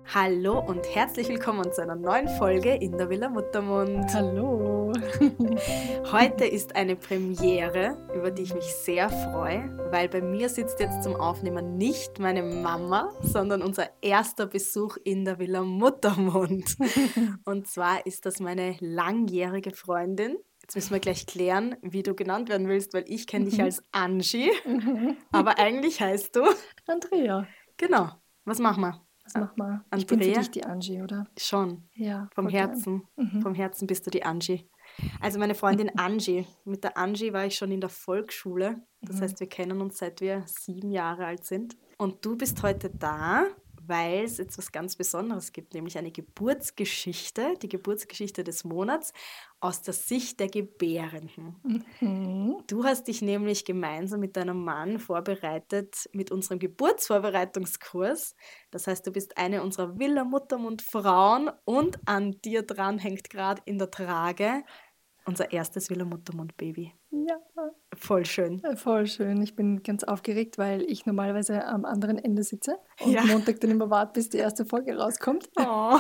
Hallo und herzlich willkommen zu einer neuen Folge in der Villa Muttermund. Hallo. Heute ist eine Premiere, über die ich mich sehr freue, weil bei mir sitzt jetzt zum Aufnehmen nicht meine Mama, sondern unser erster Besuch in der Villa Muttermund. Und zwar ist das meine langjährige Freundin. Jetzt müssen wir gleich klären, wie du genannt werden willst, weil ich kenne dich als Angie, aber eigentlich heißt du... Andrea, Genau, was machen wir? was mach mal? Ich bin für Andrea? dich die Angie, oder? Schon. Ja, Vom voll gern. Herzen. Vom Herzen bist du die Angie. Also meine Freundin Angie. Mit der Angie war ich schon in der Volksschule. Das heißt, wir kennen uns seit wir 7 Jahre alt sind. Und du bist heute da, weil es jetzt was ganz Besonderes gibt, nämlich eine Geburtsgeschichte, die Geburtsgeschichte des Monats aus der Sicht der Gebärenden. Mhm. Du hast dich nämlich gemeinsam mit deinem Mann vorbereitet mit unserem Geburtsvorbereitungskurs. Das heißt, du bist eine unserer Villa Muttermund Frauen und an dir dran hängt gerade in der Trage unser erstes Villa Muttermund Baby. Ja, Voll schön. voll schön. Ich bin ganz aufgeregt, weil ich normalerweise am anderen Ende sitze und Ja. Montag dann immer warte, bis die erste Folge rauskommt. Oh.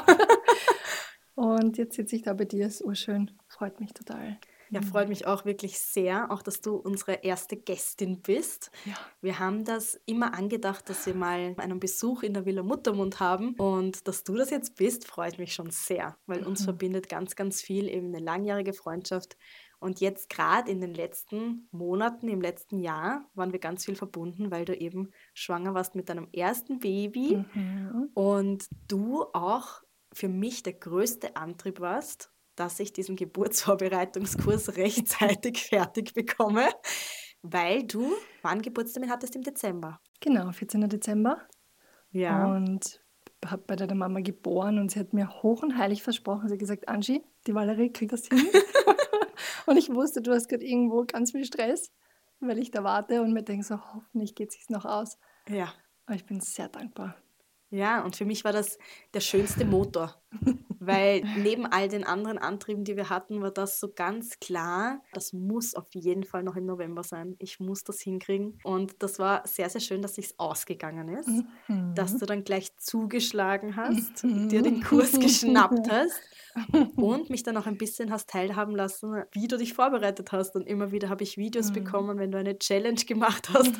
Und jetzt sitze ich da bei dir, ist urschön. Freut mich total. Ja, freut mich auch wirklich sehr, auch dass du unsere erste Gästin bist. Ja. Wir haben das immer angedacht, dass wir mal einen Besuch in der Villa Muttermund haben, und dass du das jetzt bist, freut mich schon sehr, weil uns verbindet ganz, ganz viel, eben eine langjährige Freundschaft. Und jetzt gerade in den letzten Monaten, im letzten Jahr, waren wir ganz viel verbunden, weil du eben schwanger warst mit deinem ersten Baby und du auch für mich der größte Antrieb warst, dass ich diesen Geburtsvorbereitungskurs rechtzeitig fertig bekomme, weil du, wann Geburtstermin hattest? Im Dezember. Genau, 14. Dezember. Ja. Und habe bei deiner Mama geboren und sie hat mir hoch und heilig versprochen, sie hat gesagt, Angie, die Valerie kriegt das hin. Und ich wusste, du hast gerade irgendwo ganz viel Stress, weil ich da warte und mir denke so, hoffentlich geht es sich noch aus. Ja. Aber ich bin sehr dankbar. Ja, und für mich war das der schönste Motor, weil neben all den anderen Antrieben, die wir hatten, war das so ganz klar, das muss auf jeden Fall noch im November sein. Ich muss das hinkriegen. Und das war sehr, sehr schön, dass sich's ausgegangen ist, dass du dann gleich zugeschlagen hast, dir den Kurs geschnappt hast und mich dann auch ein bisschen hast teilhaben lassen, wie du dich vorbereitet hast. Und immer wieder habe ich Videos bekommen, wenn du eine Challenge gemacht hast.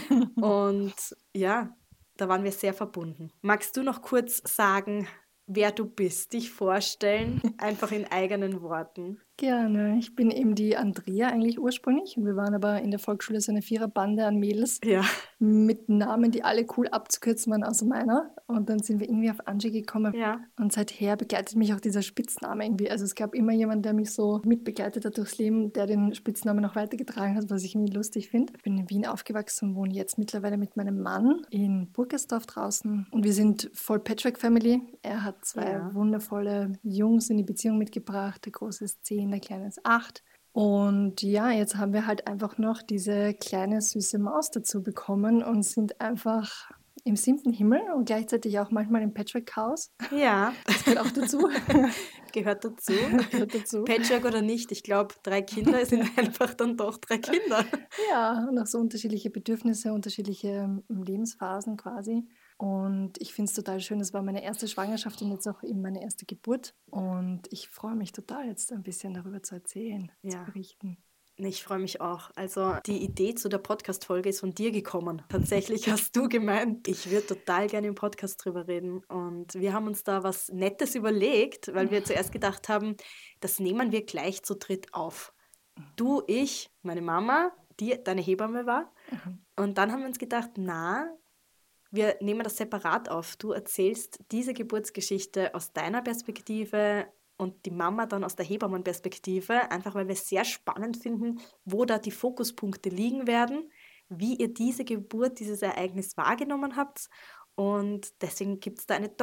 Und ja, da waren wir sehr verbunden. Magst du noch kurz sagen, wer du bist, dich vorstellen, einfach in eigenen Worten? Gerne. Ich bin eben die Andrea eigentlich ursprünglich und wir waren aber in der Volksschule so eine Viererbande an Mädels Ja. mit Namen, die alle cool abzukürzen waren, außer meiner. Und dann sind wir irgendwie auf Angie gekommen. Ja. Und seither begleitet mich auch dieser Spitzname irgendwie. Also es gab immer jemanden, der mich so mitbegleitet hat durchs Leben, der den Spitznamen noch weitergetragen hat, was ich irgendwie lustig finde. Ich bin in Wien aufgewachsen und wohne jetzt mittlerweile mit meinem Mann in Burgersdorf draußen. Und wir sind voll Patchwork-Family. Er hat 2 wundervolle Jungs in die Beziehung mitgebracht. Der große ist 10, der kleine ist 8. Und ja, jetzt haben wir halt einfach noch diese kleine süße Maus dazu bekommen und sind einfach im 7. Himmel und gleichzeitig auch manchmal im Patchwork-Chaos. Ja. Das gehört auch dazu. Gehört dazu. Gehört dazu. Patchwork oder nicht, ich glaube, 3 Kinder sind einfach dann doch 3 Kinder. Ja, und auch so unterschiedliche Bedürfnisse, unterschiedliche Lebensphasen quasi. Und ich finde es total schön, das war meine erste Schwangerschaft und jetzt auch eben meine erste Geburt. Und ich freue mich total, jetzt ein bisschen darüber zu erzählen, zu berichten. Ich freue mich auch. Also die Idee zu der Podcast-Folge ist von dir gekommen. Tatsächlich hast du gemeint, ich würde total gerne im Podcast drüber reden. Und wir haben uns da was Nettes überlegt, weil wir zuerst gedacht haben, das nehmen wir gleich zu dritt auf. Du, ich, meine Mama, die deine Hebamme war. Und dann haben wir uns gedacht, na, wir nehmen das separat auf. Du erzählst diese Geburtsgeschichte aus deiner Perspektive und die Mama dann aus der Hebammenperspektive, einfach weil wir es sehr spannend finden, wo da die Fokuspunkte liegen werden, wie ihr diese Geburt, dieses Ereignis wahrgenommen habt. Und deswegen gibt es da eine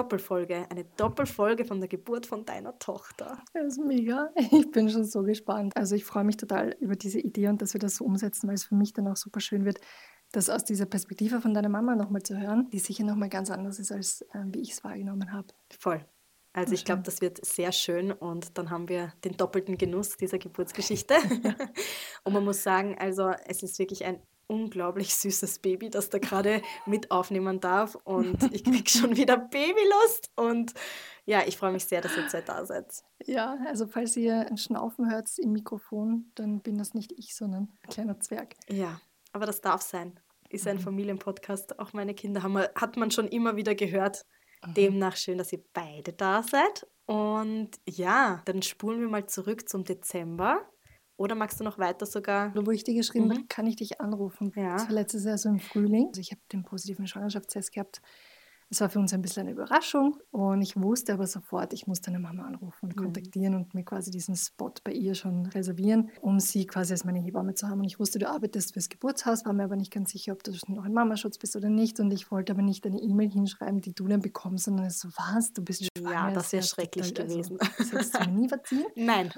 Doppelfolge von der Geburt von deiner Tochter. Das ist mega. Ich bin schon so gespannt. Also ich freue mich total über diese Idee und dass wir das so umsetzen, weil es für mich dann auch super schön wird, das aus dieser Perspektive von deiner Mama nochmal zu hören, die sicher nochmal ganz anders ist, als wie ich es wahrgenommen habe. Voll. Also ich glaube, das wird sehr schön und dann haben wir den doppelten Genuss dieser Geburtsgeschichte. Und man muss sagen, also es ist wirklich ein unglaublich süßes Baby, das da gerade mit aufnehmen darf und ich kriege schon wieder Babylust und ja, ich freue mich sehr, dass ihr 2 da seid. Ja, also falls ihr ein Schnaufen hört im Mikrofon, dann bin das nicht ich, sondern ein kleiner Zwerg. Ja, aber das darf sein. Ist ein Mhm. Familienpodcast. Auch meine Kinder hat man schon immer wieder gehört. Mhm. Demnach schön, dass ihr beide da seid. Und ja, dann spulen wir mal zurück zum Dezember. Oder magst du noch weiter sogar? Wo ich dir geschrieben habe, Mhm. kann ich dich anrufen? Das Ja. war letztes Jahr so im Frühling. Also ich habe den positiven Schwangerschaftstest gehabt. Es war für uns ein bisschen eine Überraschung und ich wusste aber sofort, ich muss deine Mama anrufen und Mhm. kontaktieren und mir quasi diesen Spot bei ihr schon reservieren, um sie quasi als meine Hebamme zu haben. Und ich wusste, du arbeitest fürs Geburtshaus, war mir aber nicht ganz sicher, ob du noch in Mamaschutz bist oder nicht. Und ich wollte aber nicht eine E-Mail hinschreiben, die du dann bekommst, sondern so, was, du bist Ja, schwanger. das Das wäre wäre schrecklich total, also gewesen. das hättest du mir nie verziehen. Nein.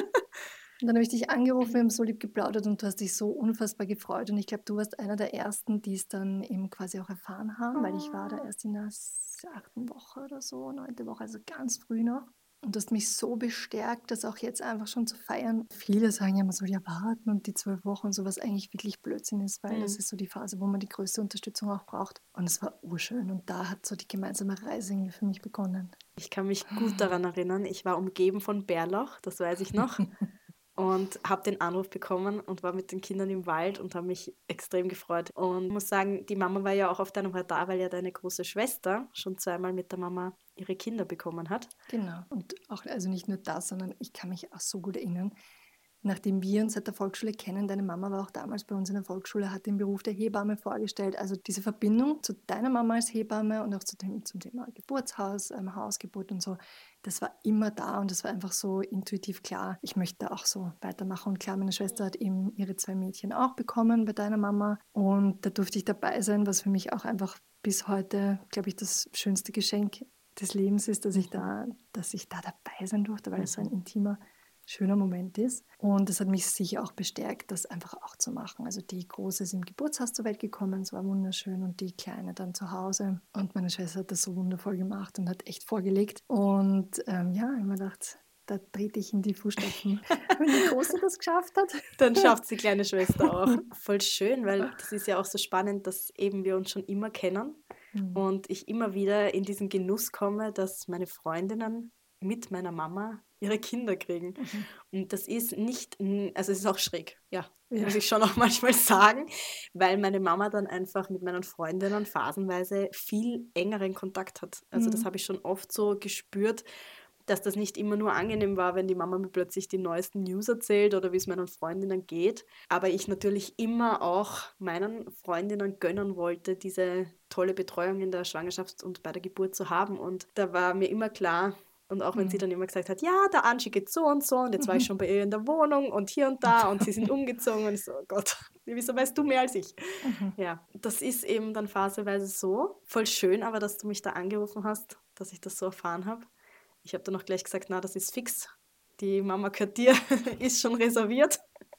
Und dann habe ich dich angerufen, wir haben so lieb geplaudert und du hast dich so unfassbar gefreut. Und ich glaube, du warst einer der Ersten, die es dann eben quasi auch erfahren haben, weil ich war da erst in der 8. Woche oder so, 9. Woche, also ganz früh noch. Und du hast mich so bestärkt, das auch jetzt einfach schon zu feiern. Viele sagen ja, man soll ja warten und die 12 Wochen und so, was eigentlich wirklich Blödsinn ist, weil das Mhm. ist so die Phase, wo man die größte Unterstützung auch braucht. Und es war urschön und da hat so die gemeinsame Reise irgendwie für mich begonnen. Ich kann mich gut daran erinnern. Ich war umgeben von Bärlauch, das weiß ich noch. Und habe den Anruf bekommen und war mit den Kindern im Wald und habe mich extrem gefreut. Und ich muss sagen, die Mama war ja auch auf deinem Radar, weil ja deine große Schwester schon 2-mal mit der Mama ihre Kinder bekommen hat. Genau. Und auch, also nicht nur das, sondern ich kann mich auch so gut erinnern, nachdem wir uns seit der Volksschule kennen, deine Mama war auch damals bei uns in der Volksschule, hat den Beruf der Hebamme vorgestellt. Also diese Verbindung zu deiner Mama als Hebamme und auch zum Thema Geburtshaus, Hausgeburt und so, das war immer da und das war einfach so intuitiv klar, ich möchte da auch so weitermachen. Und klar, meine Schwester hat eben ihre 2 Mädchen auch bekommen bei deiner Mama und da durfte ich dabei sein, was für mich auch einfach bis heute, glaube ich, das schönste Geschenk des Lebens ist, dass ich da dabei sein durfte, weil es so ein intimer, schöner Moment ist. Und das hat mich sicher auch bestärkt, das einfach auch zu machen. Also die Große ist im Geburtshaus zur Welt gekommen, es war wunderschön und die Kleine dann zu Hause. Und meine Schwester hat das so wundervoll gemacht und hat echt vorgelegt. Und ja, ich habe mir gedacht, da trete ich in die Fußstapfen, wenn die Große das geschafft hat. Dann schafft die kleine Schwester auch. Voll schön, weil das ist ja auch so spannend, dass eben wir uns schon immer kennen Mhm. und ich immer wieder in diesen Genuss komme, dass meine Freundinnen mit meiner Mama ihre Kinder kriegen. Mhm. Und das ist nicht, also es ist auch schräg, ja, Ja. muss ich schon auch manchmal sagen, weil meine Mama dann einfach mit meinen Freundinnen phasenweise viel engeren Kontakt hat. Also das Mhm. habe ich schon oft so gespürt, dass das nicht immer nur angenehm war, wenn die Mama mir plötzlich die neuesten News erzählt oder wie es meinen Freundinnen geht. Aber ich natürlich immer auch meinen Freundinnen gönnen wollte, diese tolle Betreuung in der Schwangerschaft und bei der Geburt zu haben. Und da war mir immer klar, und auch wenn sie Mhm. dann immer gesagt hat, ja, der Angie geht so und jetzt war ich schon bei ihr in der Wohnung und hier und da und sie sind umgezogen und ich so, oh Gott, wieso weißt du mehr als ich? Mhm. Ja, das ist eben dann phasenweise so. Voll schön, aber dass du mich da angerufen hast, dass ich das so erfahren habe. Ich habe dann auch gleich gesagt, na, das ist fix. Die Mama gehört dir, ist schon reserviert.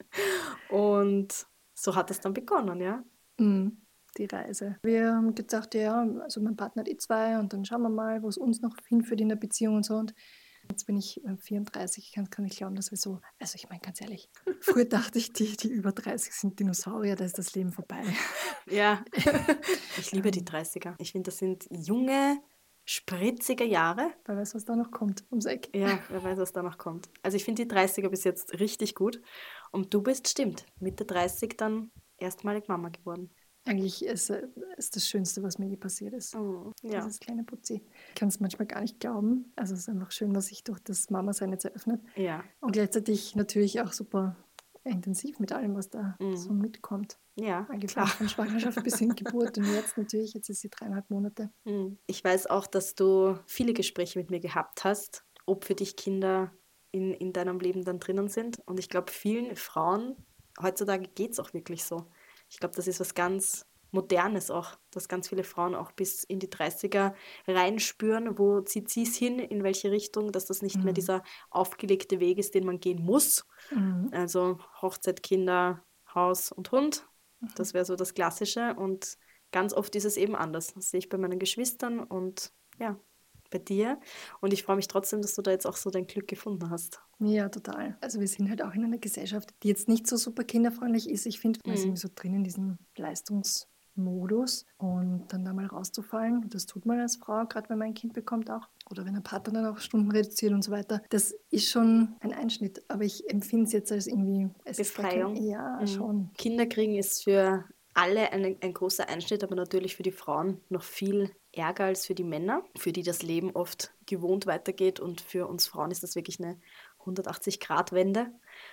Und so hat es dann begonnen, ja. Mhm. Die Reise. Wir haben gedacht, ja, also mein Partner hat 2 und dann schauen wir mal, wo es uns noch hinführt in der Beziehung und so. Und jetzt bin ich 34, kann nicht glauben, dass wir so, also ich meine ganz ehrlich, früher dachte ich, die über 30 sind Dinosaurier, da ist das Leben vorbei. Ja, ich liebe die Ähm, 30er. Ich finde, das sind junge, spritzige Jahre. Wer weiß, was da noch kommt ums Eck. Ja, wer weiß, was da noch kommt. Also ich finde die 30er bis jetzt richtig gut. Und du bist, stimmt, Mitte 30 dann erstmalig Mama geworden. Eigentlich ist das Schönste, was mir je passiert ist. Oh, ja. Dieses kleine Putzi. Ich kann es manchmal gar nicht glauben. Also es ist einfach schön, was sich durch das Mama-Sein jetzt eröffnet. Ja. Und gleichzeitig natürlich auch super intensiv mit allem, was da so Mhm. mitkommt. Ja, Angefangen klar. von Schwangerschaft bis hin Geburt und jetzt natürlich, jetzt ist sie 3,5 Monate. Ich weiß auch, dass du viele Gespräche mit mir gehabt hast, ob für dich Kinder in deinem Leben dann drinnen sind. Und ich glaube, vielen Frauen heutzutage geht es auch wirklich so. Ich glaube, das ist was ganz Modernes auch, dass ganz viele Frauen auch bis in die 30er reinspüren, wo zieht sie es hin, in welche Richtung, dass das nicht mehr Mhm. dieser aufgelegte Weg ist, den man gehen muss. Mhm. Also Hochzeit, Kinder, Haus und Hund, Mhm. das wäre so das Klassische. Und ganz oft ist es eben anders. Das sehe ich bei meinen Geschwistern und ja, bei dir. Und ich freue mich trotzdem, dass du da jetzt auch so dein Glück gefunden hast. Ja, total. Also wir sind halt auch in einer Gesellschaft, die jetzt nicht so super kinderfreundlich ist. Ich finde, man ist irgendwie so drin in diesem Leistungsmodus und dann da mal rauszufallen, das tut man als Frau, gerade wenn man ein Kind bekommt auch. Oder wenn ein Partner dann auch Stunden reduziert und so weiter. Das ist schon ein Einschnitt, aber ich empfinde es jetzt als irgendwie, es ist gar kein, Befreiung. ja, schon. Kinder kriegen ist für alle ein großer Einschnitt, aber natürlich für die Frauen noch viel ärger als für die Männer, für die das Leben oft gewohnt weitergeht. Und für uns Frauen ist das wirklich eine 180-Grad-Wende.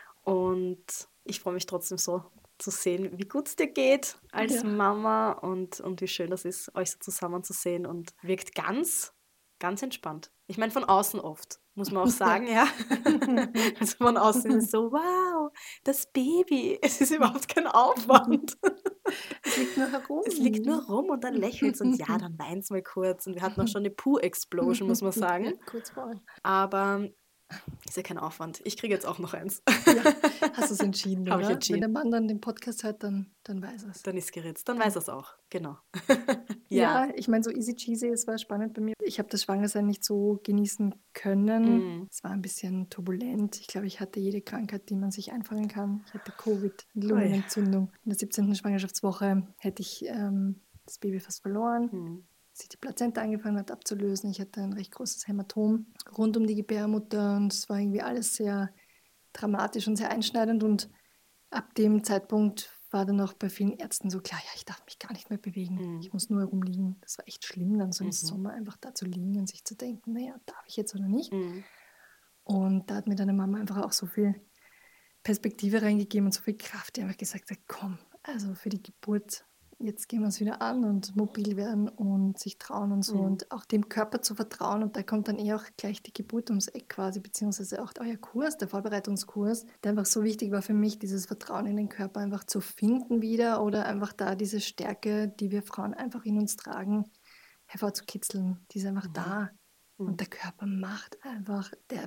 Und ich freue mich trotzdem so zu sehen, wie gut es dir geht als Ja. Mama und wie schön das ist, euch so zusammen zu sehen und wirkt ganz, ganz entspannt. Ich meine, von außen oft, muss man auch sagen, ja. Also von außen ist es so, wow, das Baby, es ist überhaupt kein Aufwand. Es liegt nur herum. Es liegt nur rum und dann lächelt und ja, dann weint mal kurz. Und wir hatten auch schon eine Poo-Explosion, muss man sagen. Ja, kurz vorher. Aber ist ja kein Aufwand. Ich kriege jetzt auch noch eins. Ja, hast du es entschieden, Habe ich oder? entschieden. Wenn der Mann dann den Podcast hört, dann weiß er es. Dann ist geritzt. Dann weiß er es auch. Genau. Ja, ich meine, so easy cheesy, es war spannend bei mir. Ich habe das Schwangersein nicht so genießen können. Es war ein bisschen turbulent. Ich glaube, ich hatte jede Krankheit, die man sich einfangen kann. Ich hatte Covid, Lungenentzündung. In der 17. Schwangerschaftswoche hätte ich das Baby fast verloren. Sich die Plazenta angefangen hat abzulösen. Ich hatte ein recht großes Hämatom rund um die Gebärmutter und es war irgendwie alles sehr dramatisch und sehr einschneidend und ab dem Zeitpunkt war dann auch bei vielen Ärzten so klar, ja, ich darf mich gar nicht mehr bewegen. Ich muss nur herumliegen. Das war echt schlimm, dann so im Sommer einfach da zu liegen und sich zu denken, naja, darf ich jetzt oder nicht? Und da hat mir deine Mama einfach auch so viel Perspektive reingegeben und so viel Kraft, die einfach gesagt hat, komm, also für die Geburt, jetzt gehen wir es wieder an und mobil werden und sich trauen und so und auch dem Körper zu vertrauen. Und da kommt dann auch gleich die Geburt ums Eck quasi, beziehungsweise auch euer Kurs, der Vorbereitungskurs, der einfach so wichtig war für mich, dieses Vertrauen in den Körper einfach zu finden wieder oder einfach da diese Stärke, die wir Frauen einfach in uns tragen, hervorzukitzeln. Die ist einfach da. Und der Körper macht einfach,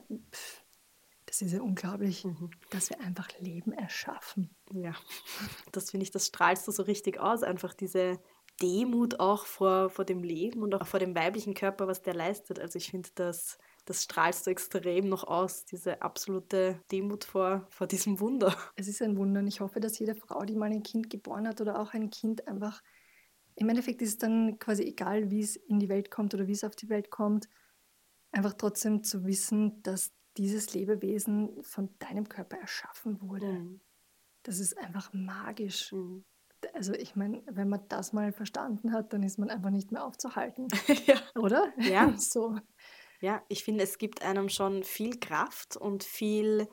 das ist ja unglaublich, dass wir einfach Leben erschaffen. Ja, das finde ich, das strahlst du so richtig aus. Einfach diese Demut auch vor dem Leben und auch vor dem weiblichen Körper, was der leistet. Also ich finde, das strahlst du extrem noch aus, diese absolute Demut vor diesem Wunder. Es ist ein Wunder und ich hoffe, dass jede Frau, die mal ein Kind geboren hat oder auch ein Kind einfach, im Endeffekt ist es dann quasi egal, wie es in die Welt kommt oder wie es auf die Welt kommt, einfach trotzdem zu wissen, dass dieses Lebewesen von deinem Körper erschaffen wurde. Das ist einfach magisch. Also ich meine, wenn man das mal verstanden hat, dann ist man einfach nicht mehr aufzuhalten. Ja. Oder? Ja. So. Ja, ich finde, es gibt einem schon viel Kraft und viel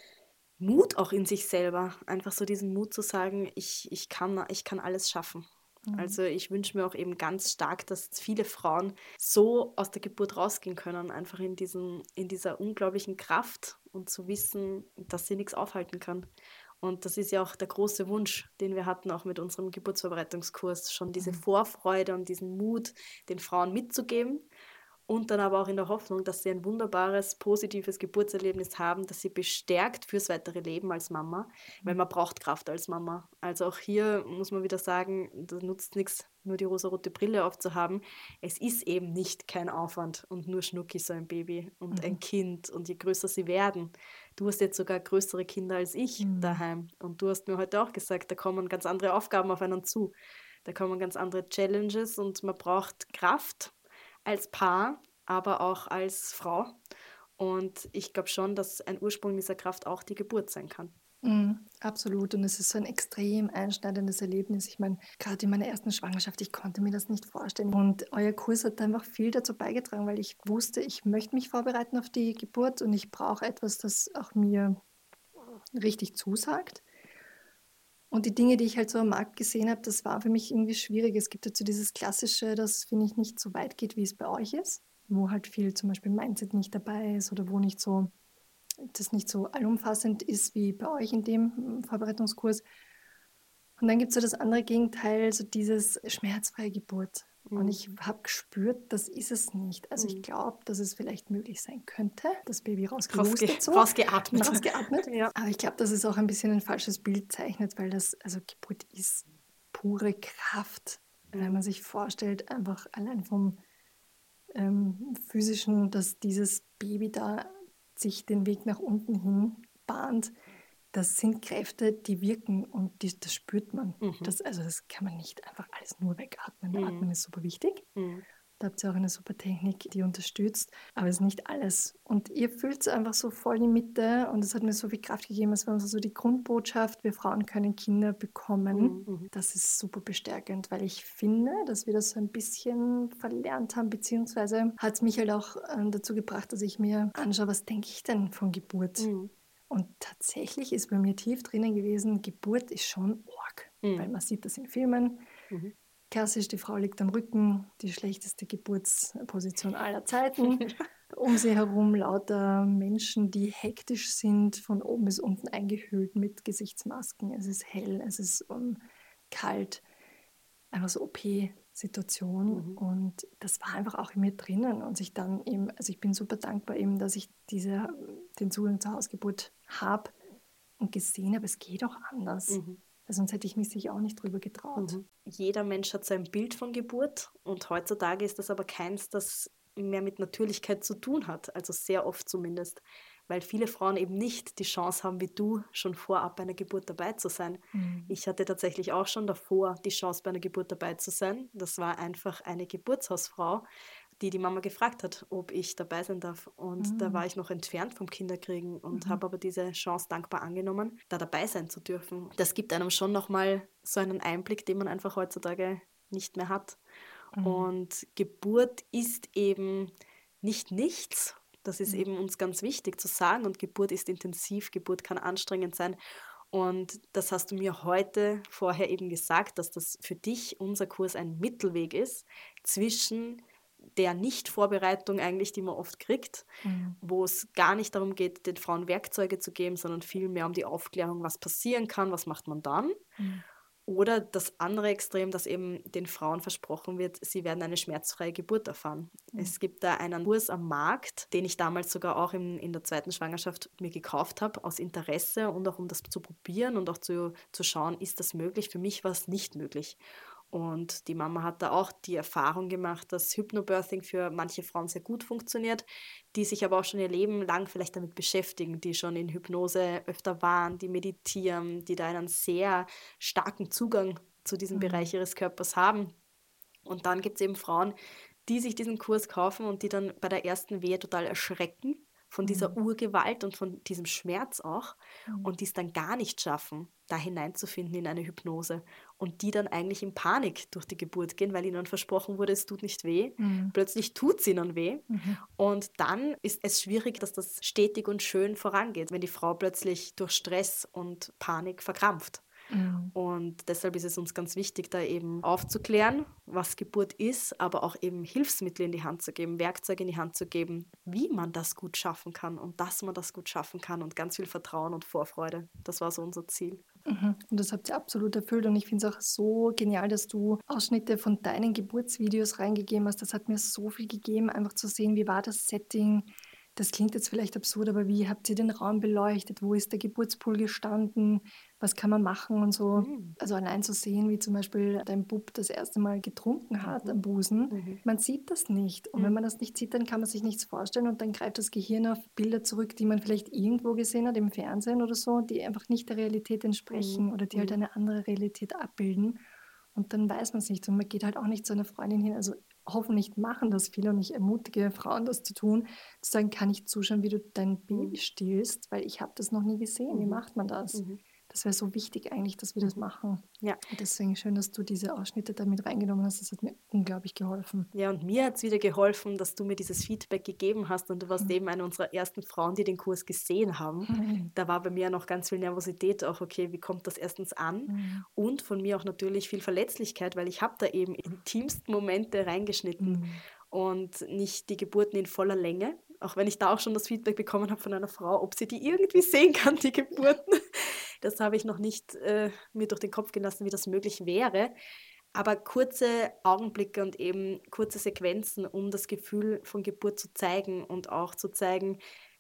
Mut auch in sich selber. Einfach so diesen Mut zu sagen, ich kann alles schaffen. Also ich wünsche mir auch eben ganz stark, dass viele Frauen so aus der Geburt rausgehen können, einfach in dieser unglaublichen Kraft und zu wissen, dass sie nichts aufhalten kann. Und das ist ja auch der große Wunsch, den wir hatten, auch mit unserem Geburtsvorbereitungskurs, schon diese Vorfreude und diesen Mut den Frauen mitzugeben. Und dann aber auch in der Hoffnung, dass sie ein wunderbares, positives Geburtserlebnis haben, das sie bestärkt fürs weitere Leben als Mama, weil man braucht Kraft als Mama. Also auch hier muss man wieder sagen, da nutzt nichts, nur die rosarote Brille aufzuhaben. Es ist eben nicht kein Aufwand und nur Schnucki, so ein Baby und ein Kind. Und je größer sie werden, du hast jetzt sogar größere Kinder als ich daheim. Und du hast mir heute auch gesagt, da kommen ganz andere Aufgaben auf einen zu. Da kommen ganz andere Challenges und man braucht Kraft als Paar, aber auch als Frau. Und ich glaube schon, dass ein Ursprung dieser Kraft auch die Geburt sein kann. Absolut. Und es ist so ein extrem einschneidendes Erlebnis. Ich meine, gerade in meiner ersten Schwangerschaft, ich konnte mir das nicht vorstellen. Und euer Kurs hat einfach viel dazu beigetragen, weil ich wusste, ich möchte mich vorbereiten auf die Geburt und ich brauche etwas, das auch mir richtig zusagt. Und die Dinge, die ich halt so am Markt gesehen habe, das war für mich irgendwie schwierig. Es gibt dazu dieses Klassische, das finde ich nicht so weit geht, wie es bei euch ist, wo halt viel zum Beispiel Mindset nicht dabei ist oder wo nicht so, das nicht so allumfassend ist wie bei euch in dem Vorbereitungskurs. Und dann gibt es so das andere Gegenteil, so dieses schmerzfreie Geburt. Und ich habe gespürt, das ist es nicht. Also ich glaube, dass es vielleicht möglich sein könnte, das Baby rausgehustet so. Rausgeatmet. Ja. Aber ich glaube, dass es auch ein bisschen ein falsches Bild zeichnet, weil also Geburt ist pure Kraft. Wenn man sich vorstellt, einfach allein vom physischen, dass dieses Baby da sich den Weg nach unten hin bahnt, das sind Kräfte, die wirken und das spürt man. Mhm. Das kann man nicht einfach alles nur wegatmen. Mhm. Atmen ist super wichtig. Mhm. Da habt ihr auch eine super Technik, die unterstützt, aber es ist nicht alles. Und ihr fühlt es einfach so voll in die Mitte und es hat mir so viel Kraft gegeben. Es war so die Grundbotschaft, wir Frauen können Kinder bekommen. Mhm. Das ist super bestärkend, weil ich finde, dass wir das so ein bisschen verlernt haben, beziehungsweise hat es mich halt auch dazu gebracht, dass ich mir anschaue, was denke ich denn von Geburt? Mhm. Und tatsächlich ist bei mir tief drinnen gewesen, Geburt ist schon arg, weil Mhm. man sieht das in Filmen. Mhm. Klassisch, die Frau liegt am Rücken, die schlechteste Geburtsposition aller Zeiten. Um sie herum lauter Menschen, die hektisch sind, von oben bis unten eingehüllt mit Gesichtsmasken. Es ist hell, es ist kalt, einfach so OP-Situation. Mhm. Und das war einfach auch in mir drinnen. Und ich dann eben, also ich bin super dankbar eben, dass ich den Zugang zur Hausgeburt habe und gesehen habe, es geht auch anders. Mhm. Sonst hätte ich mich sicher auch nicht drüber getraut. Jeder Mensch hat sein Bild von Geburt und heutzutage ist das aber keins, das mehr mit Natürlichkeit zu tun hat, also sehr oft zumindest, weil viele Frauen eben nicht die Chance haben, wie du, schon vorab bei einer Geburt dabei zu sein. Mhm. Ich hatte tatsächlich auch schon davor die Chance, bei einer Geburt dabei zu sein. Das war einfach eine Geburtshausfrau, die die Mama gefragt hat, ob ich dabei sein darf. Und da war ich noch entfernt vom Kinderkriegen und habe aber diese Chance dankbar angenommen, da dabei sein zu dürfen. Das gibt einem schon nochmal so einen Einblick, den man einfach heutzutage nicht mehr hat. Und Geburt ist eben nicht nichts. Das ist eben uns ganz wichtig zu sagen. Und Geburt ist intensiv, Geburt kann anstrengend sein. Und das hast du mir heute vorher eben gesagt, dass das für dich, unser Kurs, ein Mittelweg ist zwischen der Nicht-Vorbereitung eigentlich, die man oft kriegt, wo es gar nicht darum geht, den Frauen Werkzeuge zu geben, sondern vielmehr um die Aufklärung, was passieren kann, was macht man dann. Oder das andere Extrem, dass eben den Frauen versprochen wird, sie werden eine schmerzfreie Geburt erfahren. Es gibt da einen Kurs am Markt, den ich damals sogar auch in der zweiten Schwangerschaft mir gekauft habe, aus Interesse und auch um das zu probieren und auch zu schauen, ist das möglich? Für mich war es nicht möglich. Und die Mama hat da auch die Erfahrung gemacht, dass Hypnobirthing für manche Frauen sehr gut funktioniert, die sich aber auch schon ihr Leben lang vielleicht damit beschäftigen, die schon in Hypnose öfter waren, die meditieren, die da einen sehr starken Zugang zu diesem Bereich ihres Körpers haben. Und dann gibt es eben Frauen, die sich diesen Kurs kaufen und die dann bei der ersten Wehe total erschrecken von dieser Urgewalt und von diesem Schmerz auch und die es dann gar nicht schaffen, da hineinzufinden in eine Hypnose und die dann eigentlich in Panik durch die Geburt gehen, weil ihnen versprochen wurde, es tut nicht weh. Plötzlich tut es ihnen weh und dann ist es schwierig, dass das stetig und schön vorangeht, wenn die Frau plötzlich durch Stress und Panik verkrampft. Und deshalb ist es uns ganz wichtig, da eben aufzuklären, was Geburt ist, aber auch eben Hilfsmittel in die Hand zu geben, Werkzeuge in die Hand zu geben, wie man das gut schaffen kann und dass man das gut schaffen kann und ganz viel Vertrauen und Vorfreude. Das war so unser Ziel. Und das habt ihr absolut erfüllt und ich finde es auch so genial, dass du Ausschnitte von deinen Geburtsvideos reingegeben hast. Das hat mir so viel gegeben, einfach zu sehen, wie war das Setting. Das klingt jetzt vielleicht absurd, aber wie habt ihr den Raum beleuchtet? Wo ist der Geburtspool gestanden? Was kann man machen und so? Also allein zu sehen, wie zum Beispiel dein Bub das erste Mal getrunken hat am Busen. Man sieht das nicht. Und wenn man das nicht sieht, dann kann man sich nichts vorstellen und dann greift das Gehirn auf Bilder zurück, die man vielleicht irgendwo gesehen hat, im Fernsehen oder so, die einfach nicht der Realität entsprechen oder die halt eine andere Realität abbilden. Und dann weiß man es nicht. Und man geht halt auch nicht zu einer Freundin hin. Also hoffentlich machen das viele und ich ermutige Frauen, das zu tun, zu sagen, kann ich zuschauen, wie du dein Baby stillst, weil ich habe das noch nie gesehen. Wie macht man das? Das wäre so wichtig eigentlich, dass wir das machen. Ja. Und deswegen schön, dass du diese Ausschnitte da mit reingenommen hast. Das hat mir unglaublich geholfen. Ja, und mir hat es wieder geholfen, dass du mir dieses Feedback gegeben hast und du warst eben eine unserer ersten Frauen, die den Kurs gesehen haben. Da war bei mir noch ganz viel Nervosität, auch okay, wie kommt das erstens an? Und von mir auch natürlich viel Verletzlichkeit, weil ich habe da eben intimsten Momente reingeschnitten und nicht die Geburten in voller Länge, auch wenn ich da auch schon das Feedback bekommen habe von einer Frau, ob sie die irgendwie sehen kann, die Geburten. Das habe ich noch nicht mir durch den Kopf gehen lassen, wie das möglich wäre. Aber kurze Augenblicke und eben kurze Sequenzen, um das Gefühl von Geburt zu zeigen und auch zu zeigen,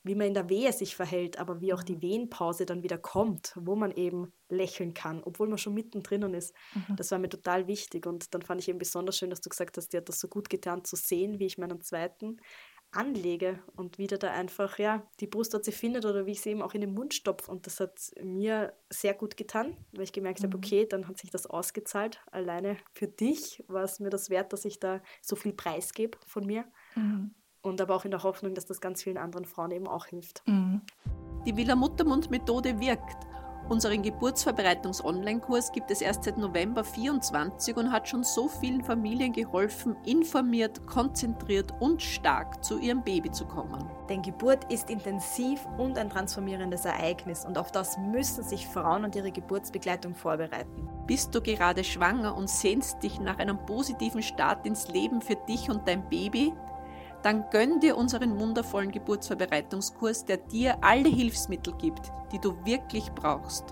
wie man in der Wehe sich verhält, aber wie auch die Wehenpause dann wieder kommt, wo man eben lächeln kann, obwohl man schon mittendrin ist. Das war mir total wichtig und dann fand ich eben besonders schön, dass du gesagt hast, dir hat das so gut getan zu sehen, wie ich meinen zweiten anlege und wieder da einfach, ja, die Brust dort sie findet oder wie ich sie eben auch in den Mund stopfe. Und das hat mir sehr gut getan, weil ich gemerkt habe, okay, dann hat sich das ausgezahlt. Alleine für dich war es mir das wert, dass ich da so viel preisgebe von mir. Mhm. Und aber auch in der Hoffnung, dass das ganz vielen anderen Frauen eben auch hilft. Mhm. Die Villa Muttermund-Methode wirkt. Unseren Geburtsvorbereitungs-Online-Kurs gibt es erst seit November 24 und hat schon so vielen Familien geholfen, informiert, konzentriert und stark zu ihrem Baby zu kommen. Denn Geburt ist intensiv und ein transformierendes Ereignis und auf das müssen sich Frauen und ihre Geburtsbegleitung vorbereiten. Bist du gerade schwanger und sehnst dich nach einem positiven Start ins Leben für dich und dein Baby? Dann gönn dir unseren wundervollen Geburtsvorbereitungskurs, der dir alle Hilfsmittel gibt, die du wirklich brauchst.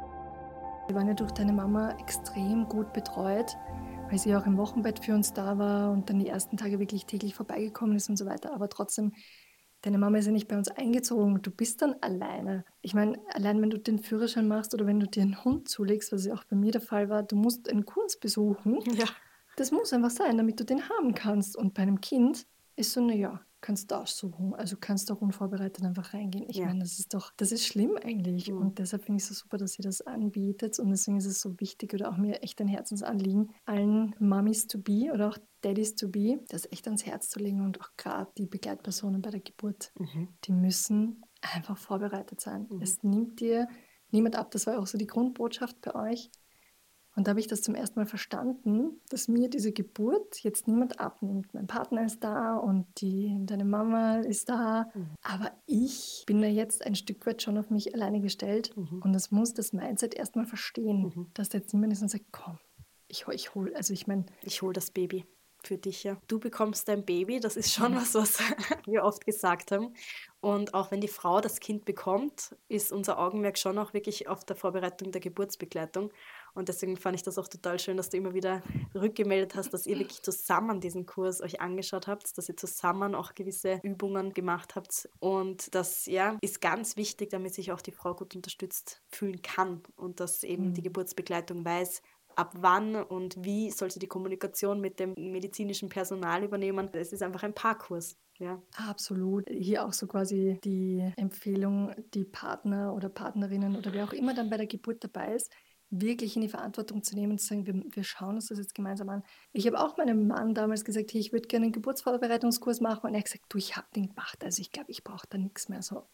Wir waren ja durch deine Mama extrem gut betreut, weil sie auch im Wochenbett für uns da war und dann die ersten Tage wirklich täglich vorbeigekommen ist und so weiter. Aber trotzdem, deine Mama ist ja nicht bei uns eingezogen. Du bist dann alleine. Ich meine, allein wenn du den Führerschein machst oder wenn du dir einen Hund zulegst, was ja auch bei mir der Fall war, du musst einen Kurs besuchen. Ja. Das muss einfach sein, damit du den haben kannst. Und bei einem Kind ist so, naja, kannst du aussuchen. Also kannst du auch unvorbereitet einfach reingehen. Ich Ja. meine, das ist schlimm eigentlich. Mhm. Und deshalb finde ich es so super, dass ihr das anbietet. Und deswegen ist es so wichtig oder auch mir echt ein Herzensanliegen, allen Mummies to be oder auch Daddies to be, das echt ans Herz zu legen und auch gerade die Begleitpersonen bei der Geburt, die müssen einfach vorbereitet sein. Es nimmt dir niemand ab. Das war auch so die Grundbotschaft bei euch. Und da habe ich das zum ersten Mal verstanden, dass mir diese Geburt jetzt niemand abnimmt. Mein Partner ist da und deine Mama ist da. Aber ich bin da jetzt ein Stück weit schon auf mich alleine gestellt. Und das muss das Mindset erstmal verstehen, dass da jetzt niemand ist und sagt, komm, ich hole, also ich meine, Ich hole das Baby für dich, ja. Du bekommst dein Baby, das ist schon was wir oft gesagt haben. Und auch wenn die Frau das Kind bekommt, ist unser Augenmerk schon auch wirklich auf der Vorbereitung der Geburtsbegleitung. Und deswegen fand ich das auch total schön, dass du immer wieder rückgemeldet hast, dass ihr wirklich zusammen diesen Kurs euch angeschaut habt, dass ihr zusammen auch gewisse Übungen gemacht habt. Und das, ja, ist ganz wichtig, damit sich auch die Frau gut unterstützt fühlen kann und dass eben die Geburtsbegleitung weiß, ab wann und wie soll sie die Kommunikation mit dem medizinischen Personal übernehmen. Es ist einfach ein Paarkurs. Ja. absolut. Hier auch so quasi die Empfehlung, die Partner oder Partnerinnen oder wer auch immer dann bei der Geburt dabei ist, wirklich in die Verantwortung zu nehmen und zu sagen, wir schauen uns das jetzt gemeinsam an. Ich habe auch meinem Mann damals gesagt, hey, ich würde gerne einen Geburtsvorbereitungskurs machen und er hat gesagt, du, ich habe den gemacht, also ich glaube, ich brauche da nichts mehr. So,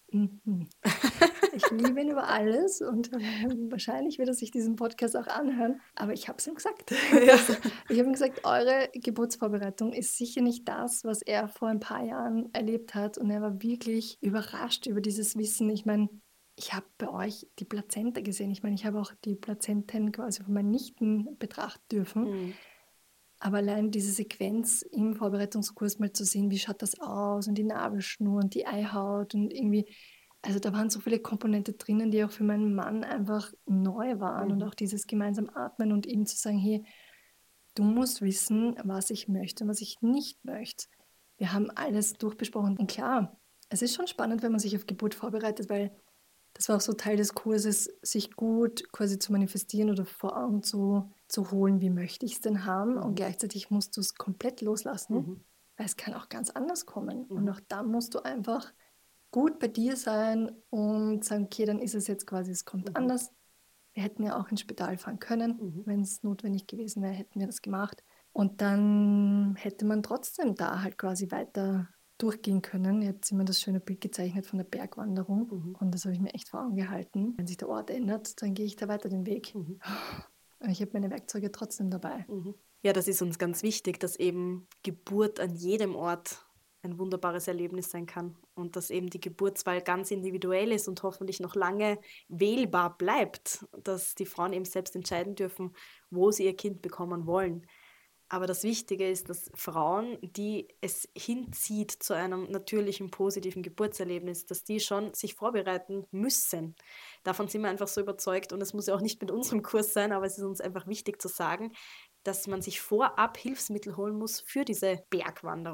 Ich liebe ihn über alles und wahrscheinlich wird er sich diesen Podcast auch anhören, aber ich habe es ihm gesagt. Ich habe ihm gesagt, eure Geburtsvorbereitung ist sicher nicht das, was er vor ein paar Jahren erlebt hat und er war wirklich überrascht über dieses Wissen. Ich meine, ich habe bei euch die Plazenta gesehen. Ich meine, ich habe auch die Plazenten quasi von meinen Nichten betrachten dürfen. Aber allein diese Sequenz im Vorbereitungskurs mal zu sehen, wie schaut das aus und die Nabelschnur und die Eihaut und irgendwie, also da waren so viele Komponenten drinnen, die auch für meinen Mann einfach neu waren und auch dieses gemeinsam Atmen und ihm zu sagen, hey, du musst wissen, was ich möchte und was ich nicht möchte. Wir haben alles durchbesprochen und klar, es ist schon spannend, wenn man sich auf Geburt vorbereitet, weil das war auch so Teil des Kurses, sich gut quasi zu manifestieren oder vor Augen zu holen, wie möchte ich es denn haben. Und gleichzeitig musst du es komplett loslassen, weil es kann auch ganz anders kommen. Und auch dann musst du einfach gut bei dir sein und sagen, okay, dann ist es jetzt quasi, es kommt anders. Wir hätten ja auch ins Spital fahren können. Wenn es notwendig gewesen wäre, hätten wir das gemacht. Und dann hätte man trotzdem da halt quasi weiter durchgehen können. Jetzt immer das schöne Bild gezeichnet von der Bergwanderung und das habe ich mir echt vor Augen gehalten. Wenn sich der Ort ändert, dann gehe ich da weiter den Weg. Und ich habe meine Werkzeuge trotzdem dabei. Ja, das ist uns ganz wichtig, dass eben Geburt an jedem Ort ein wunderbares Erlebnis sein kann und dass eben die Geburtswahl ganz individuell ist und hoffentlich noch lange wählbar bleibt, dass die Frauen eben selbst entscheiden dürfen, wo sie ihr Kind bekommen wollen. Aber das Wichtige ist, dass Frauen, die es hinzieht zu einem natürlichen, positiven Geburtserlebnis, dass die schon sich vorbereiten müssen. Davon sind wir einfach so überzeugt und es muss ja auch nicht mit unserem Kurs sein, aber es ist uns einfach wichtig zu sagen, dass man sich vorab Hilfsmittel holen muss für diese Bergwanderung.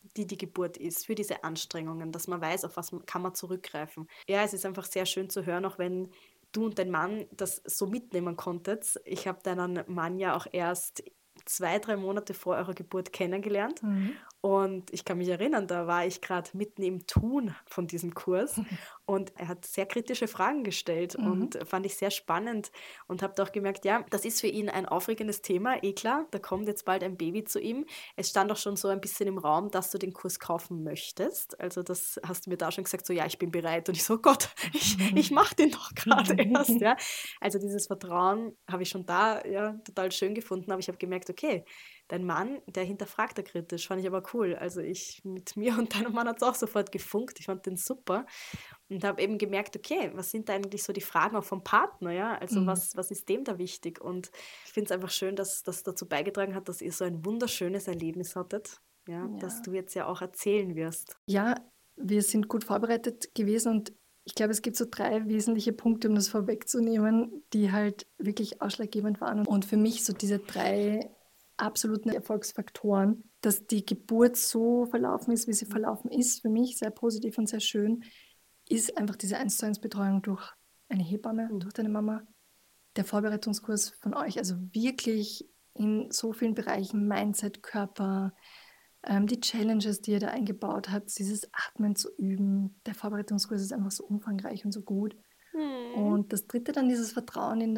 die Geburt ist, für diese Anstrengungen, dass man weiß, auf was kann man zurückgreifen. Ja, es ist einfach sehr schön zu hören, auch wenn du und dein Mann das so mitnehmen konntet. Ich habe deinen Mann ja auch erst 2, 3 Monate vor eurer Geburt kennengelernt. Und ich kann mich erinnern, da war ich gerade mitten im Tun von diesem Kurs und er hat sehr kritische Fragen gestellt und fand ich sehr spannend und habe auch gemerkt, ja, das ist für ihn ein aufregendes Thema, eh klar, da kommt jetzt bald ein Baby zu ihm. Es stand auch schon so ein bisschen im Raum, dass du den Kurs kaufen möchtest. Also das hast du mir da schon gesagt, so ja, ich bin bereit. Und ich so, Gott, ich mache den doch gerade erst. Ja. Also dieses Vertrauen habe ich schon da ja, total schön gefunden, aber ich habe gemerkt, okay, dein Mann, der hinterfragt da kritisch, fand ich aber cool. Also mit mir und deinem Mann hat es auch sofort gefunkt. Ich fand den super und habe eben gemerkt, okay, was sind da eigentlich so die Fragen auch vom Partner, ja? Also was ist dem da wichtig? Und ich finde es einfach schön, dass das dazu beigetragen hat, dass ihr so ein wunderschönes Erlebnis hattet, ja, das du jetzt ja auch erzählen wirst. Ja, wir sind gut vorbereitet gewesen und ich glaube, es gibt so 3 wesentliche Punkte, um das vorwegzunehmen, die halt wirklich ausschlaggebend waren. Und für mich so diese 3 absoluten Erfolgsfaktoren, dass die Geburt so verlaufen ist, wie sie verlaufen ist, für mich sehr positiv und sehr schön, ist einfach diese 1:1 Betreuung durch eine Hebamme, durch deine Mama, der Vorbereitungskurs von euch, also wirklich in so vielen Bereichen, Mindset, Körper, die Challenges, die ihr da eingebaut habt, dieses Atmen zu üben. Der Vorbereitungskurs ist einfach so umfangreich und so gut. Und das 3. dann dieses Vertrauen in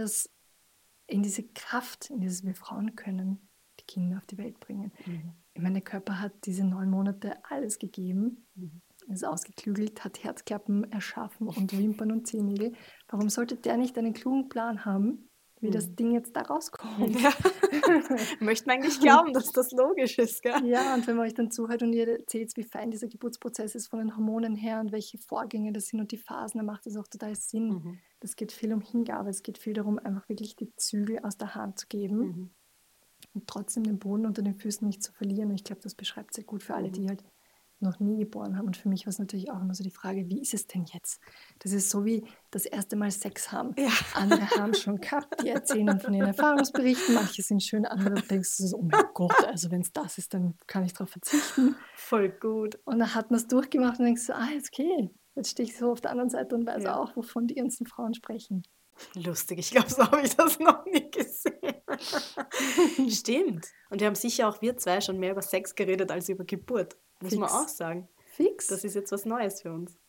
diese Kraft, in dieses wir Frauen können die Kinder auf die Welt bringen. Ich meine, der Körper hat diese 9 Monate alles gegeben, ist ausgeklügelt, hat Herzklappen erschaffen und Wimpern und Zehennägel. Warum sollte der nicht einen klugen Plan haben, wie das Ding jetzt da rauskommt? Ja. Möchte man eigentlich glauben, dass das logisch ist, gell? Ja, und wenn man euch dann zuhört und ihr erzählt, wie fein dieser Geburtsprozess ist von den Hormonen her und welche Vorgänge das sind und die Phasen, dann macht das auch total Sinn. Das geht viel um Hingabe, es geht viel darum, einfach wirklich die Zügel aus der Hand zu geben und trotzdem den Boden unter den Füßen nicht zu verlieren. Und ich glaube, das beschreibt sehr gut für alle, die halt noch nie geboren haben. Und für mich war es natürlich auch immer so die Frage, wie ist es denn jetzt? Das ist so wie das erste Mal Sex haben. Ja. Andere haben schon gehabt, die erzählen dann von ihren Erfahrungsberichten. Manche sind schön, andere denkst du so, oh mein Gott, also wenn es das ist, dann kann ich darauf verzichten. Voll gut. Und dann hat man es durchgemacht und denkst so, jetzt okay, jetzt stehe ich so auf der anderen Seite und weiß auch, wovon die ganzen Frauen sprechen. Lustig, ich glaube, so habe ich das noch nie gesehen. Stimmt. Und wir haben sicher auch wir 2 schon mehr über Sex geredet als über Geburt. Muss man auch sagen. Fix. Das ist jetzt was Neues für uns.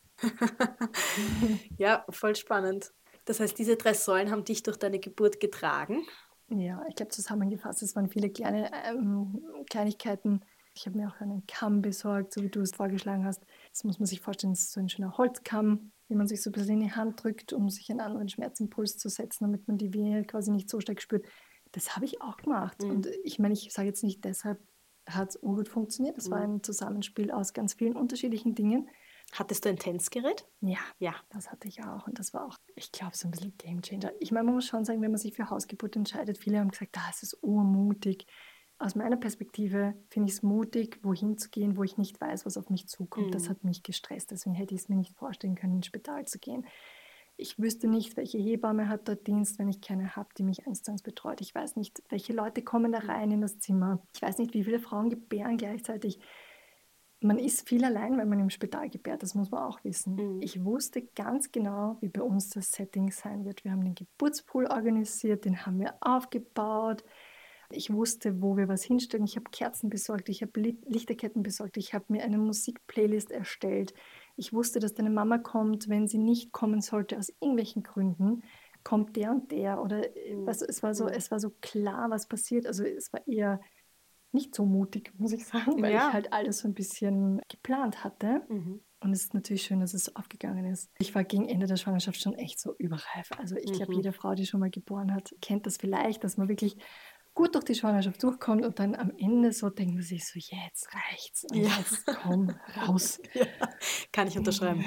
Ja, voll spannend. Das heißt, diese 3 Säulen haben dich durch deine Geburt getragen? Ja, ich glaube, zusammengefasst, es waren viele kleine Kleinigkeiten. Ich habe mir auch einen Kamm besorgt, so wie du es vorgeschlagen hast. Das muss man sich vorstellen, das ist so ein schöner Holzkamm, den man sich so ein bisschen in die Hand drückt, um sich einen anderen Schmerzimpuls zu setzen, damit man die Wehe quasi nicht so stark spürt. Das habe ich auch gemacht. Und ich meine, ich sage jetzt nicht, deshalb hat es urgut funktioniert. Das war ein Zusammenspiel aus ganz vielen unterschiedlichen Dingen. Hattest du ein Tänzgerät? Ja, das hatte ich auch. Und das war auch, ich glaube, so ein bisschen Gamechanger. Ich meine, man muss schon sagen, wenn man sich für Hausgeburt entscheidet, viele haben gesagt, es ist urmutig. Aus meiner Perspektive finde ich es mutig, wohin zu gehen, wo ich nicht weiß, was auf mich zukommt. Das hat mich gestresst. Deswegen hätte ich es mir nicht vorstellen können, ins Spital zu gehen. Ich wüsste nicht, welche Hebamme hat dort Dienst, wenn ich keine habe, die mich 1:1 betreut. Ich weiß nicht, welche Leute kommen da rein in das Zimmer. Ich weiß nicht, wie viele Frauen gebären gleichzeitig. Man ist viel allein, wenn man im Spital gebärt, das muss man auch wissen. Ich wusste ganz genau, wie bei uns das Setting sein wird. Wir haben den Geburtspool organisiert, den haben wir aufgebaut. Ich wusste, wo wir was hinstellen. Ich habe Kerzen besorgt, ich habe Lichterketten besorgt, ich habe mir eine Musikplaylist erstellt. Ich wusste, dass deine Mama kommt, wenn sie nicht kommen sollte, aus irgendwelchen Gründen, kommt der und der. Oder es war so klar, was passiert. Also es war eher nicht so mutig, muss ich sagen, weil ich halt alles so ein bisschen geplant hatte. Und es ist natürlich schön, dass es so aufgegangen ist. Ich war gegen Ende der Schwangerschaft schon echt so überreif. Also ich glaube, jede Frau, die schon mal geboren hat, kennt das vielleicht, dass man wirklich gut durch die Schwangerschaft durchkommt und dann am Ende so denkt man sich so, jetzt reicht's und jetzt komm raus. Ja, kann ich unterschreiben.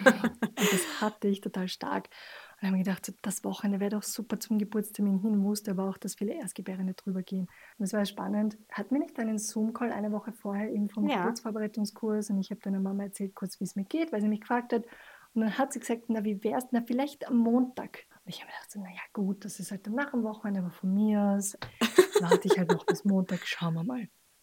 Und das hatte ich total stark. Und habe mir gedacht, so, das Wochenende wäre doch super zum Geburtstermin hin, wusste aber auch, dass viele Erstgebärende drüber gehen. Und es war spannend. Hatten wir nicht einen Zoom-Call eine Woche vorher eben vom Geburtsvorbereitungskurs und ich habe deiner Mama erzählt kurz, wie es mir geht, weil sie mich gefragt hat. Und dann hat sie gesagt, na wie wär's, na vielleicht am Montag. Und ich habe mir gedacht, so, naja gut, das ist halt dann nach dem Wochenende, aber von mir aus warte ich halt noch bis Montag, schauen wir mal.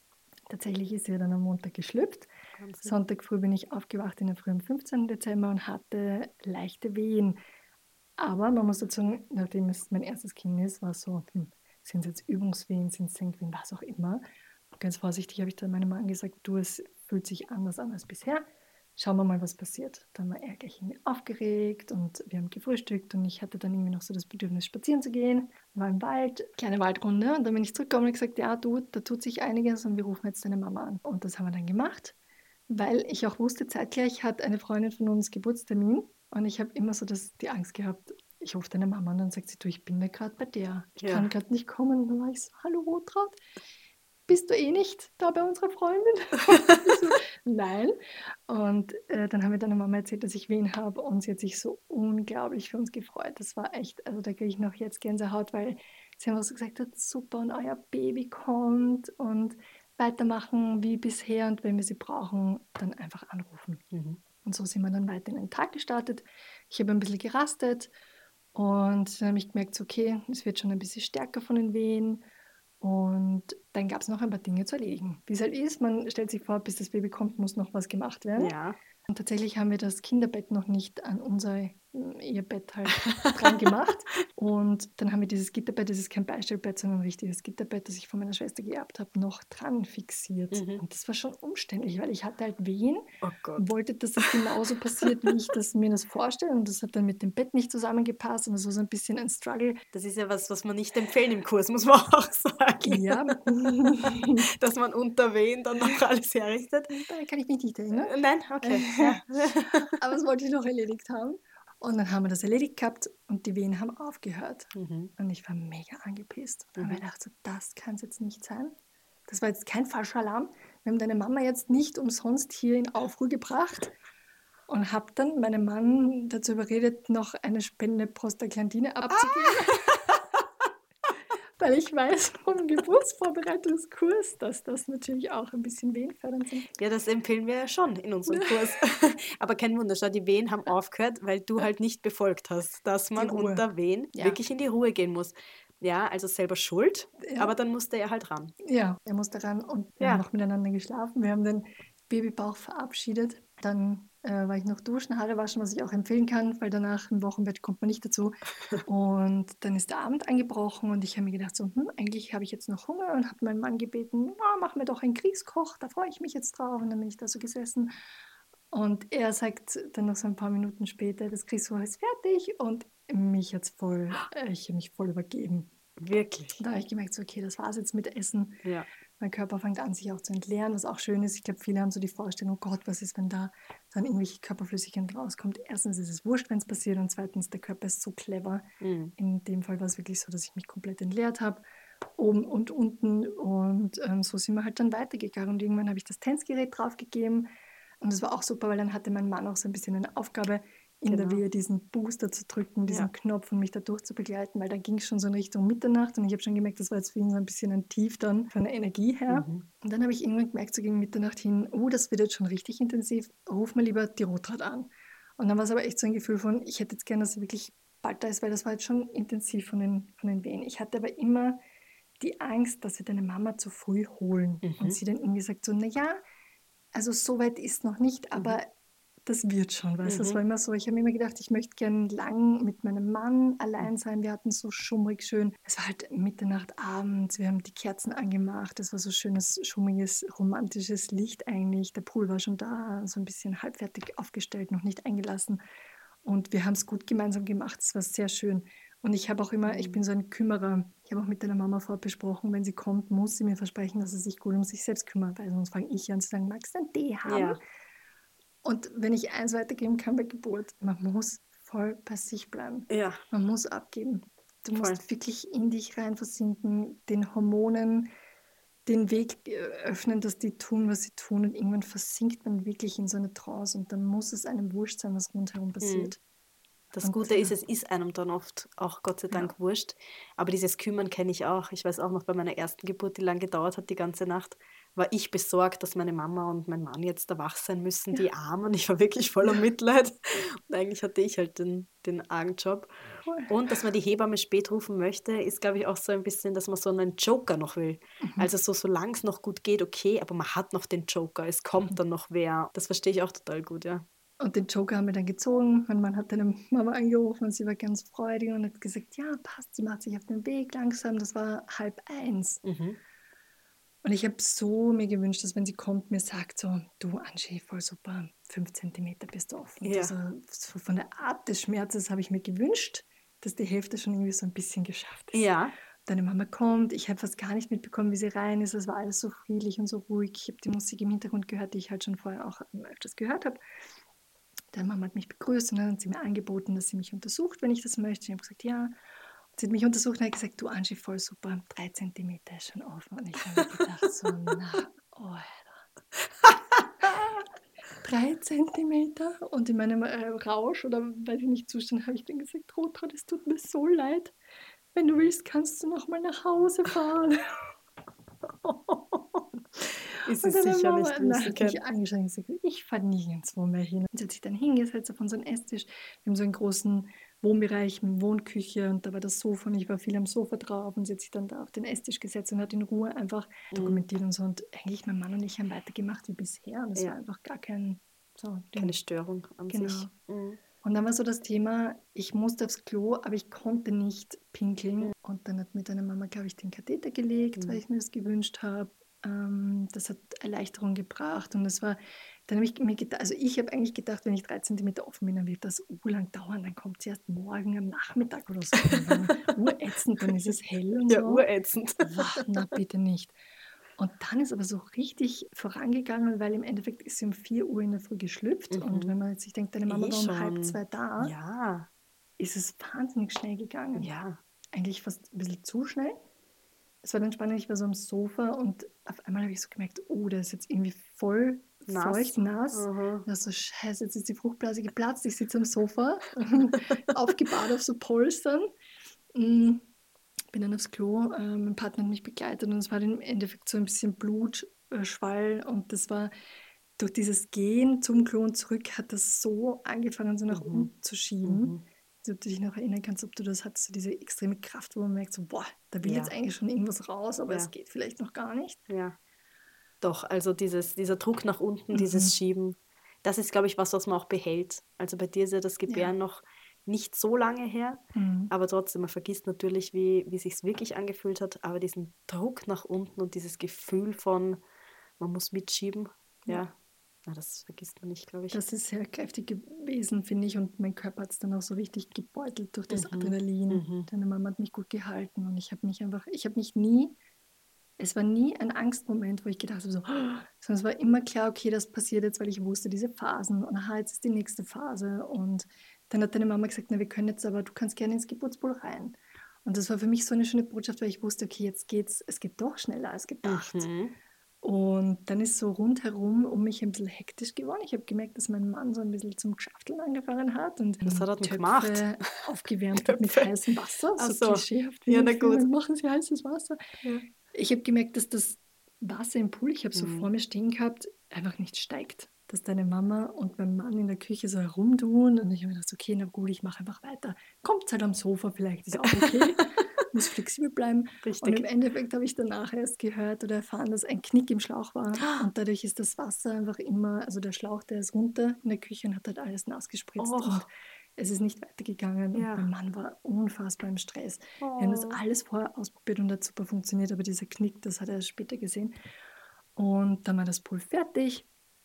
Tatsächlich ist sie dann am Montag geschlüpft. Wahnsinn. Sonntag früh bin ich aufgewacht in der Früh am 15. Dezember und hatte leichte Wehen. Aber man muss dazu sagen, nachdem es mein erstes Kind ist, war es so, sind es jetzt Übungswehen, sind es Senkwehen, was auch immer. Ganz vorsichtig habe ich dann meinem Mann gesagt, du, es fühlt sich anders an als bisher. Schauen wir mal, was passiert. Dann war er gleich irgendwie aufgeregt und wir haben gefrühstückt und ich hatte dann irgendwie noch so das Bedürfnis, spazieren zu gehen. War im Wald, kleine Waldrunde und dann bin ich zurückgekommen und gesagt, ja du, da tut sich einiges und wir rufen jetzt deine Mama an. Und das haben wir dann gemacht, weil ich auch wusste, zeitgleich hat eine Freundin von uns Geburtstermin und ich habe immer so die Angst gehabt, ich rufe deine Mama an und dann sagt sie, du, ich bin mir gerade bei der, ich kann gerade nicht kommen. Und dann war ich so, hallo Rotraud, bist du eh nicht da bei unserer Freundin? So, nein. Und dann haben wir deiner Mama erzählt, dass ich Wehen habe und sie hat sich so unglaublich für uns gefreut. Das war echt, also da kriege ich noch jetzt Gänsehaut, weil sie einfach so gesagt hat, super und euer Baby kommt und weitermachen wie bisher und wenn wir sie brauchen, dann einfach anrufen. Und so sind wir dann weiter in den Tag gestartet. Ich habe ein bisschen gerastet und dann habe ich gemerkt, so, okay, es wird schon ein bisschen stärker von den Wehen. Und dann gab es noch ein paar Dinge zu erledigen. Wie es halt ist, man stellt sich vor, bis das Baby kommt, muss noch was gemacht werden. Ja. Und tatsächlich haben wir das Kinderbett noch nicht an unser Ehebett halt dran gemacht. Und dann haben wir dieses Gitterbett, das ist kein Beistellbett, sondern ein richtiges Gitterbett, das ich von meiner Schwester geerbt habe, noch dran fixiert. Und das war schon umständlich, weil ich hatte halt Wehen Oh Gott. und wollte, dass es genauso passiert, wie ich mir das vorstelle. Und das hat dann mit dem Bett nicht zusammengepasst und das war so ein bisschen ein Struggle. Das ist ja was wir nicht empfehlen im Kurs, muss man auch sagen. Ja, Dass man unter Wehen dann noch alles herrichtet. daran kann ich mich nicht erinnern. Nein, okay. Ja. Aber das wollte ich noch erledigt haben. Und dann haben wir das erledigt gehabt und die Wehen haben aufgehört. Und ich war mega angepisst. Und habe mir gedacht, so, das kann es jetzt nicht sein. Das war jetzt kein falscher Alarm. Wir haben deine Mama jetzt nicht umsonst hier in Aufruhr gebracht. Und habe dann meinen Mann dazu überredet, noch eine Spende Prostaglandine abzugeben. Weil ich weiß vom Geburtsvorbereitungskurs, dass das natürlich auch ein bisschen wehenfördernd sind. Ja, das empfehlen wir ja schon in unserem Kurs. Aber kein Wunder, schau, die Wehen haben aufgehört, weil du halt nicht befolgt hast, dass man Ruhe. unter Wehen Ja. wirklich in die Ruhe gehen muss. Ja, also selber schuld, Ja. aber dann musste er halt ran. Ja, er musste ran und wir haben noch miteinander geschlafen. Wir haben den Babybauch verabschiedet. Dann war ich noch duschen, Haare waschen, was ich auch empfehlen kann, weil danach im Wochenbett kommt man nicht dazu. Und dann ist der Abend angebrochen und ich habe mir gedacht, so, eigentlich habe ich jetzt noch Hunger und habe meinen Mann gebeten, mach mir doch einen Kriegskoch, da freue ich mich jetzt drauf. Und dann bin ich da so gesessen. Und er sagt dann noch so ein paar Minuten später, das Kriegskoch ist fertig und ich habe mich voll übergeben. Wirklich. Da habe ich gemerkt, so, okay, das war es jetzt mit Essen. Ja. Mein Körper fängt an, sich auch zu entleeren, was auch schön ist. Ich glaube, viele haben so die Vorstellung, oh Gott, was ist, wenn da dann irgendwelche Körperflüssigkeit rauskommt. Erstens ist es wurscht, wenn es passiert und zweitens, der Körper ist so clever. In dem Fall war es wirklich so, dass ich mich komplett entleert habe, oben und unten und so sind wir halt dann weitergegangen und irgendwann habe ich das Tänzgerät draufgegeben und das war auch super, weil dann hatte mein Mann auch so ein bisschen eine Aufgabe, in der Wehe diesen Booster zu drücken, diesen Knopf und mich dadurch zu begleiten, weil da ging es schon so in Richtung Mitternacht und ich habe schon gemerkt, das war jetzt für ihn so ein bisschen ein Tief dann von der Energie her. Und dann habe ich irgendwann gemerkt, so gegen Mitternacht hin, das wird jetzt schon richtig intensiv, ruf mal lieber die Rotraud an. Und dann war es aber echt so ein Gefühl von, ich hätte jetzt gerne, dass er wirklich bald da ist, weil das war jetzt schon intensiv von den Wehen. Ich hatte aber immer die Angst, dass wir deine Mama zu früh holen. Und sie dann irgendwie sagt so, naja, also so weit ist noch nicht, aber das wird schon, weißt du, das war immer so, ich habe mir immer gedacht, ich möchte gerne lang mit meinem Mann allein sein, wir hatten so schummrig schön, es war halt Mitternacht abends, wir haben die Kerzen angemacht, es war so schönes, schummiges, romantisches Licht eigentlich, der Pool war schon da, so ein bisschen halbfertig aufgestellt, noch nicht eingelassen und wir haben es gut gemeinsam gemacht, es war sehr schön und ich habe auch immer, ich bin so ein Kümmerer, ich habe auch mit deiner Mama vorher besprochen, wenn sie kommt, muss sie mir versprechen, dass sie sich gut um sich selbst kümmert, weil sonst fange ich an zu sagen, magst du einen Tee haben? Ja. Und wenn ich eins weitergeben kann bei Geburt, man muss voll bei sich bleiben. Ja. Man muss abgeben. Du Voll. musst wirklich in dich rein versinken, den Hormonen den Weg öffnen, dass die tun, was sie tun und irgendwann versinkt man wirklich in so eine Trance und dann muss es einem wurscht sein, was rundherum passiert. Das Und Gute ist, es ist einem dann oft auch Gott sei Dank wurscht. Aber dieses Kümmern kenne ich auch. Ich weiß auch noch bei meiner ersten Geburt, die lang gedauert hat, die ganze Nacht, war ich besorgt, dass meine Mama und mein Mann jetzt da wach sein müssen, die Armen. Ich war wirklich voller Mitleid. Und eigentlich hatte ich halt den argen Job. voll. Und dass man die Hebamme spät rufen möchte, ist, glaube ich, auch so ein bisschen, dass man so einen Joker noch will. Also solange es noch gut geht, okay, aber man hat noch den Joker. Es kommt dann noch wer. Das verstehe ich auch total gut, ja. Und den Joker haben wir dann gezogen. Mein Mann hat deine Mama angerufen und sie war ganz freudig und hat gesagt, ja, passt, sie macht sich auf den Weg langsam. Das war 12:30. Mhm. Und ich habe so mir gewünscht, dass wenn sie kommt, mir sagt so, du Angie, voll super, 5 Zentimeter bist du offen. Ja. Also so von der Art des Schmerzes habe ich mir gewünscht, dass die Hälfte schon irgendwie so ein bisschen geschafft ist. Ja. Deine Mama kommt, ich habe fast gar nicht mitbekommen, wie sie rein ist. Es war alles so friedlich und so ruhig. Ich habe die Musik im Hintergrund gehört, die ich halt schon vorher auch öfters gehört habe. Deine Mama hat mich begrüßt und dann hat sie mir angeboten, dass sie mich untersucht, wenn ich das möchte. Ich habe gesagt, ja. Und sie hat mich untersucht und hat gesagt, du Angie, voll super, 3 Zentimeter ist schon offen. Und ich habe mir gedacht, so, na, Alter. 3 Zentimeter. Und in meinem Rausch oder weiß ich nicht, Zustand habe ich dann gesagt, Rotraud, es tut mir so leid. Wenn du willst, kannst du noch mal nach Hause fahren. Ist Und es dann sicher Mama, nicht, wie na, sie hat mich kennt. angeschaut und gesagt, ich fahre nirgendwo mehr hin. Und sie hat sich dann hingesetzt auf unseren Esstisch. Wir haben so einen großen Wohnbereich mit Wohnküche und da war das Sofa und ich war viel am Sofa drauf und sie hat sich dann da auf den Esstisch gesetzt und hat in Ruhe einfach dokumentiert und so. Und eigentlich mein Mann und ich haben weitergemacht wie bisher und es Ja. war einfach gar kein so Ding. Keine Störung an Genau. sich. Mhm. Und dann war so das Thema, ich musste aufs Klo, aber ich konnte nicht pinkeln. Und dann hat mir deine Mama, glaube ich, den Katheter gelegt, weil ich mir das gewünscht habe. Das hat Erleichterung gebracht. Und das war, dann habe ich mir gedacht, also ich habe eigentlich gedacht, wenn ich 3 Zentimeter offen bin, dann wird das urlang dauern. Dann kommt sie erst morgen am Nachmittag oder so. Urätzend, dann ist es hell und Ja, so. urätzend. Wah, na bitte nicht. Und dann ist aber so richtig vorangegangen, weil im Endeffekt ist sie um 4 Uhr in der Früh geschlüpft. Und wenn man jetzt sich denkt, deine Mama war um schon. 1:30 da, Ja, ist es wahnsinnig schnell gegangen. ja. Eigentlich fast ein bisschen zu schnell. Es war dann spannend, ich war so am Sofa und auf einmal habe ich so gemerkt, oh, der ist jetzt irgendwie voll Nass. feucht, nass. Mhm. Da so, scheiße, jetzt ist die Fruchtblase geplatzt. Ich sitze am Sofa, aufgebahrt auf so Polstern. Bin dann aufs Klo, mein Partner hat mich begleitet und es war dann im Endeffekt so ein bisschen Blutschwall und das war durch dieses Gehen zum Klo und zurück hat das so angefangen, so nach unten zu schieben. Also, ob du dich noch erinnern kannst, ob du das hattest, so diese extreme Kraft, wo man merkt, so, boah, da will Ja. jetzt eigentlich schon irgendwas raus, aber Ja. es geht vielleicht noch gar nicht. Ja. Doch, also dieser Druck nach unten, Mhm. dieses Schieben, das ist, glaube ich, was man auch behält. Also bei dir ist ja das Gebären noch nicht so lange her, Mhm. aber trotzdem, man vergisst natürlich, wie sich's wirklich angefühlt hat, aber diesen Druck nach unten und dieses Gefühl von, man muss mitschieben, ja, na, das vergisst man nicht, glaube ich. Das ist sehr kräftig gewesen, finde ich, und mein Körper hat es dann auch so richtig gebeutelt durch das Adrenalin. Mhm. Deine Mama hat mich gut gehalten und ich habe mich nie, es war nie ein Angstmoment, wo ich gedacht habe, so, sondern es war immer klar, okay, das passiert jetzt, weil ich wusste, diese Phasen und aha, jetzt ist die nächste Phase und dann hat deine Mama gesagt, na, wir können jetzt aber, du kannst gerne ins Geburtspool rein. Und das war für mich so eine schöne Botschaft, weil ich wusste, okay, jetzt geht's, es geht doch schneller als gedacht. Mhm. Und dann ist so rundherum um mich ein bisschen hektisch geworden. Ich habe gemerkt, dass mein Mann so ein bisschen zum Geschafteln angefangen hat und Was hat er denn Töpfe gemacht? aufgewärmt hat mit Töpfe. heißem Wasser. Ach So so. klischeehaft wie Ja, in na Filmen, gut. machen sie heißes Wasser. Ja. Ich habe gemerkt, dass das Wasser im Pool, ich habe so Mhm. vor mir stehen gehabt, einfach nicht steigt. Dass deine Mama und mein Mann in der Küche so herumtun und ich habe mir gedacht, okay, na gut, ich mache einfach weiter. Kommt halt am Sofa, vielleicht ist auch okay. Muss flexibel bleiben. Und Richtig. im Endeffekt habe ich danach erst gehört oder erfahren, dass ein Knick im Schlauch war. Und dadurch ist das Wasser einfach immer, also der Schlauch, der ist runter in der Küche und hat halt alles nass gespritzt. Och. Und es ist nicht weitergegangen. Ja. Und mein Mann war unfassbar im Stress. Wir haben das Oh. alles vorher ausprobiert und hat super funktioniert, aber dieser Knick, das hat er erst später gesehen. Und dann war das Pool fertig.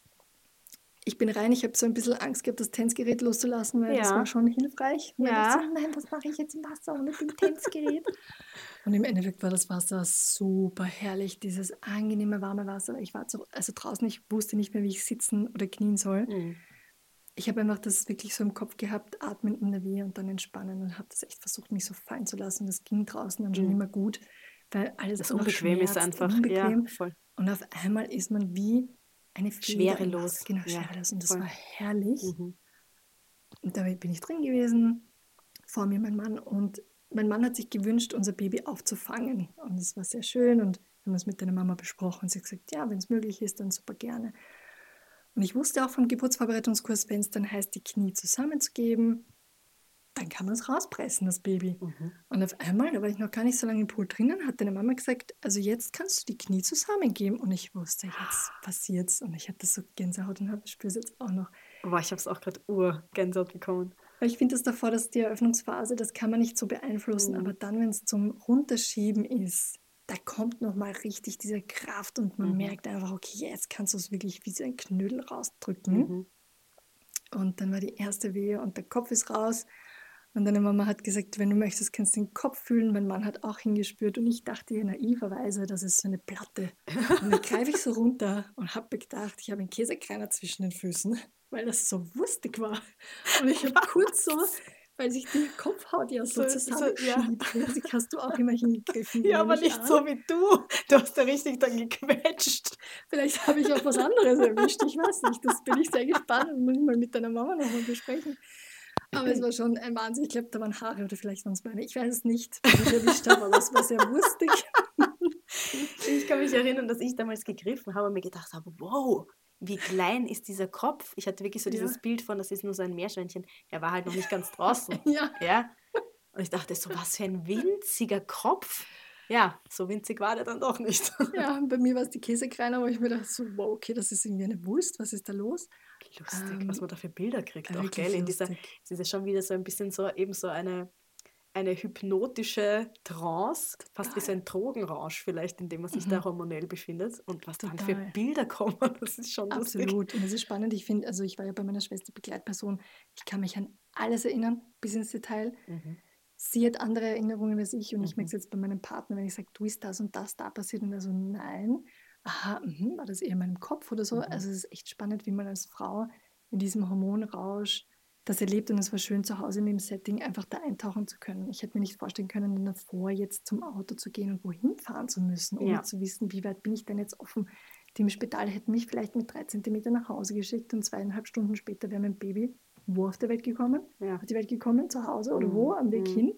Ich bin rein, ich habe so ein bisschen Angst gehabt, das Tänzgerät loszulassen, weil das Ja. war schon hilfreich. Und Ja. ich dachte, nein, was mache ich jetzt im Wasser ohne dem Tänzgerät? Und im Endeffekt war das Wasser super herrlich, dieses angenehme, warme Wasser. Ich war also draußen, ich wusste nicht mehr, wie ich sitzen oder knien soll. Mhm. Ich habe einfach das wirklich so im Kopf gehabt, atmen in der Wehe und dann entspannen und habe das echt versucht, mich so fallen zu lassen. Das ging draußen dann schon immer gut, weil alles Das einfach unbequem ist schmerzt, einfach. unbequem. Ja, voll. Und auf einmal ist man wie eine Feder im Schwerelos. Wasser. Genau, Ja, schwerelos. Und das voll. war herrlich. Mhm. Und da bin ich drin gewesen, vor mir mein Mann. Und mein Mann hat sich gewünscht, unser Baby aufzufangen. Und es war sehr schön und wir haben es mit deiner Mama besprochen. Sie hat gesagt, ja, wenn es möglich ist, dann super gerne. Und ich wusste auch vom Geburtsvorbereitungskurs, wenn es dann heißt, die Knie zusammenzugeben, dann kann man es rauspressen, das Baby. Und auf einmal, da war ich noch gar nicht so lange im Pool drinnen, hat deine Mama gesagt, also jetzt kannst du die Knie zusammengeben. Und ich wusste, jetzt passiert's. Und ich hatte so Gänsehaut und spüre es jetzt auch noch. Boah, ich habe es auch gerade Gänsehaut bekommen. Weil ich finde das davor, dass die Eröffnungsphase, das kann man nicht so beeinflussen. Aber dann, wenn es zum Runterschieben ist, da kommt nochmal richtig diese Kraft und man merkt einfach, okay, jetzt kannst du es wirklich wie so ein Knödel rausdrücken. Und dann war die erste Wehe und der Kopf ist raus. Und deine Mama hat gesagt, wenn du möchtest, kannst du den Kopf fühlen. Mein Mann hat auch hingespürt und ich dachte naiverweise, das ist so eine Platte. Und dann greife ich so runter und habe gedacht, ich habe einen Käsekreiner zwischen den Füßen, weil das so wurstig war. Und ich habe kurz so, weil sich die Kopfhaut ja so zusammenschiebt. Die hast du auch immer hingegriffen. Ja, aber nicht so wie du. Du hast ja richtig dann gequetscht. Vielleicht habe ich auch was anderes erwischt, ich weiß nicht. Das bin ich sehr gespannt und muss ich mal mit deiner Mama nochmal besprechen. Aber es war schon ein Wahnsinn. Ich glaube, da waren Haare oder vielleicht waren es meine. Ich weiß es nicht, was ich erwischt habe, aber es war sehr wurstig. Ich kann mich erinnern, dass ich damals gegriffen habe und mir gedacht habe, wow, wie klein ist dieser Kopf. Ich hatte wirklich so dieses Bild von, das ist nur so ein Meerschweinchen. Er war halt noch nicht ganz draußen. Ja. Und ich dachte so, was für ein winziger Kopf. Ja, so winzig war der dann doch nicht. Ja, bei mir war es die Käsekreiner, wo ich mir dachte so, wow, okay, das ist irgendwie eine Wurst, was ist da los? Lustig, was man da für Bilder kriegt auch, wirklich gell? Es ist ja schon wieder so ein bisschen so, eben so eine hypnotische Trance, fast wie so ein Drogenrausch vielleicht, in dem man sich da hormonell befindet. Und was dann für Bilder kommen, das ist schon lustig. Absolut. Und es ist spannend. Ich finde, also ich war ja bei meiner Schwester Begleitperson. Ich kann mich an alles erinnern, bis ins Detail. Sie hat andere Erinnerungen als ich und ich merke es jetzt bei meinem Partner, wenn ich sage, du ist das und das da passiert und er so, nein. Aha, war das eher in meinem Kopf oder so? Also es ist echt spannend, wie man als Frau in diesem Hormonrausch das erlebt und es war schön, zu Hause in dem Setting einfach da eintauchen zu können. Ich hätte mir nicht vorstellen können, dann davor jetzt zum Auto zu gehen und wohin fahren zu müssen, ohne zu wissen, wie weit bin ich denn jetzt offen. Die im Spital hätten mich vielleicht mit 3 Zentimeter nach Hause geschickt und 2,5 Stunden später wäre mein Baby wo auf der Welt gekommen? Auf die Welt gekommen, zu Hause oder wo, am Weg hin?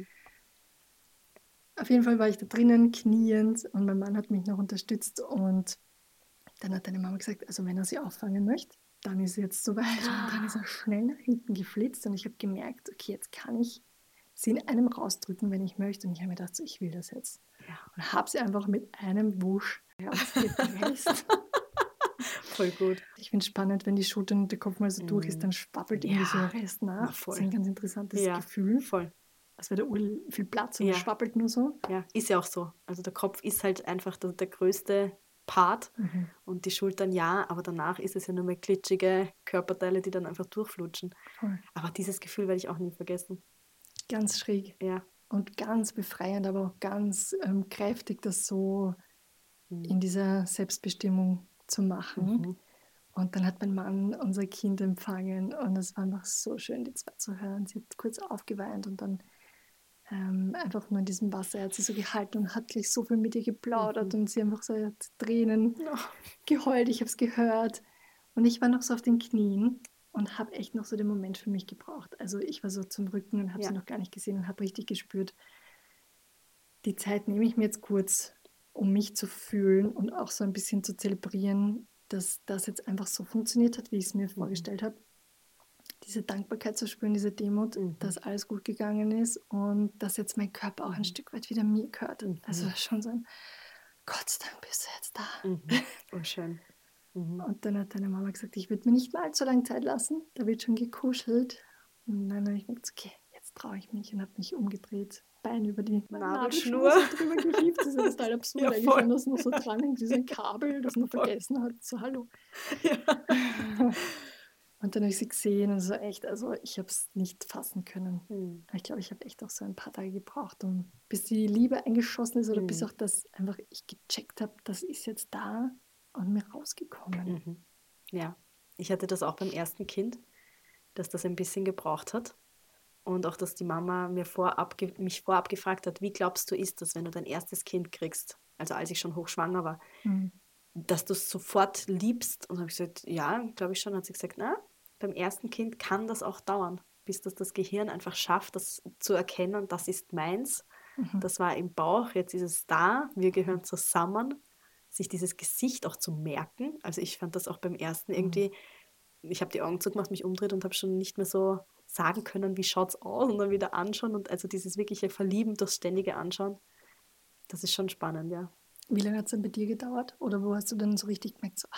Auf jeden Fall war ich da drinnen, kniend und mein Mann hat mich noch unterstützt und dann hat deine Mama gesagt, also wenn er sie auffangen möchte, dann ist es jetzt soweit. Und dann ist er schnell nach hinten geflitzt und ich habe gemerkt, okay, jetzt kann ich sie in einem rausdrücken, wenn ich möchte. Und ich habe mir gedacht, so, ich will das jetzt. Und habe sie einfach mit einem Wusch rausgepresst. Voll gut. Ich finde es spannend, wenn die Schulter und der Kopf mal so durch ist, dann schwabbelt irgendwie so der Rest nach. Voll. Das ist ein ganz interessantes Gefühl. Voll. Als wäre da viel Platz und schwabbelt nur so. Ja, ist ja auch so. Also der Kopf ist halt einfach der größte Part und die Schultern aber danach ist es ja nur mehr glitschige Körperteile, die dann einfach durchflutschen. Voll. Aber dieses Gefühl werde ich auch nie vergessen. Ganz schräg. Ja. Und ganz befreiend, aber auch ganz kräftig, das so in dieser Selbstbestimmung zu machen. Und dann hat mein Mann unser Kind empfangen und es war einfach so schön, die zwei zu hören. Sie hat kurz aufgeweint und dann einfach nur in diesem Wasser, er hat sie so gehalten und hat gleich so viel mit ihr geplaudert und sie einfach so hat Tränen geheult, ich habe es gehört und ich war noch so auf den Knien und habe echt noch so den Moment für mich gebraucht. Also ich war so zum Rücken und habe sie noch gar nicht gesehen und habe richtig gespürt, die Zeit nehme ich mir jetzt kurz, um mich zu fühlen und auch so ein bisschen zu zelebrieren, dass das jetzt einfach so funktioniert hat, wie ich es mir vorgestellt habe. Diese Dankbarkeit zu spüren, diese Demut, dass alles gut gegangen ist und dass jetzt mein Körper auch ein Stück weit wieder mir gehört. Also schon so ein Gott sei Dank bist du jetzt da. Oh, schön. Und dann hat deine Mama gesagt, ich würde mir nicht mal allzu lange Zeit lassen, da wird schon gekuschelt. Und dann habe ich mir gesagt, okay, jetzt traue ich mich und habe mich umgedreht, Bein über die Nabelschnur so drüber gehievt. Das ist ja total absurd, eigentlich, wenn das noch so dran hängt, wie so ein Kabel, das man vergessen hat. So, hallo. Ja. Und dann habe ich sie gesehen und so echt, also ich habe es nicht fassen können. Ich glaube, ich habe echt auch so ein paar Tage gebraucht, bis die Liebe eingeschossen ist oder bis auch das einfach ich gecheckt habe, das ist jetzt da und mir rausgekommen. Ja, ich hatte das auch beim ersten Kind, dass das ein bisschen gebraucht hat. Und auch, dass die Mama mich vorab gefragt hat, wie glaubst du, ist das, wenn du dein erstes Kind kriegst? Also als ich schon hochschwanger war. Dass du es sofort liebst. Und habe ich gesagt, ja, glaube ich schon. Hat sie gesagt, na, beim ersten Kind kann das auch dauern, bis das Gehirn einfach schafft, das zu erkennen, das ist meins. Das war im Bauch, jetzt ist es da, wir gehören zusammen, sich dieses Gesicht auch zu merken. Also ich fand das auch beim ersten irgendwie, ich habe die Augen zugemacht, mich umdreht und habe schon nicht mehr so sagen können, wie schaut es aus und dann wieder anschauen und also dieses wirkliche Verlieben durchs ständige Anschauen, das ist schon spannend, ja. Wie lange hat es dann bei dir gedauert? Oder wo hast du dann so richtig gemerkt, so,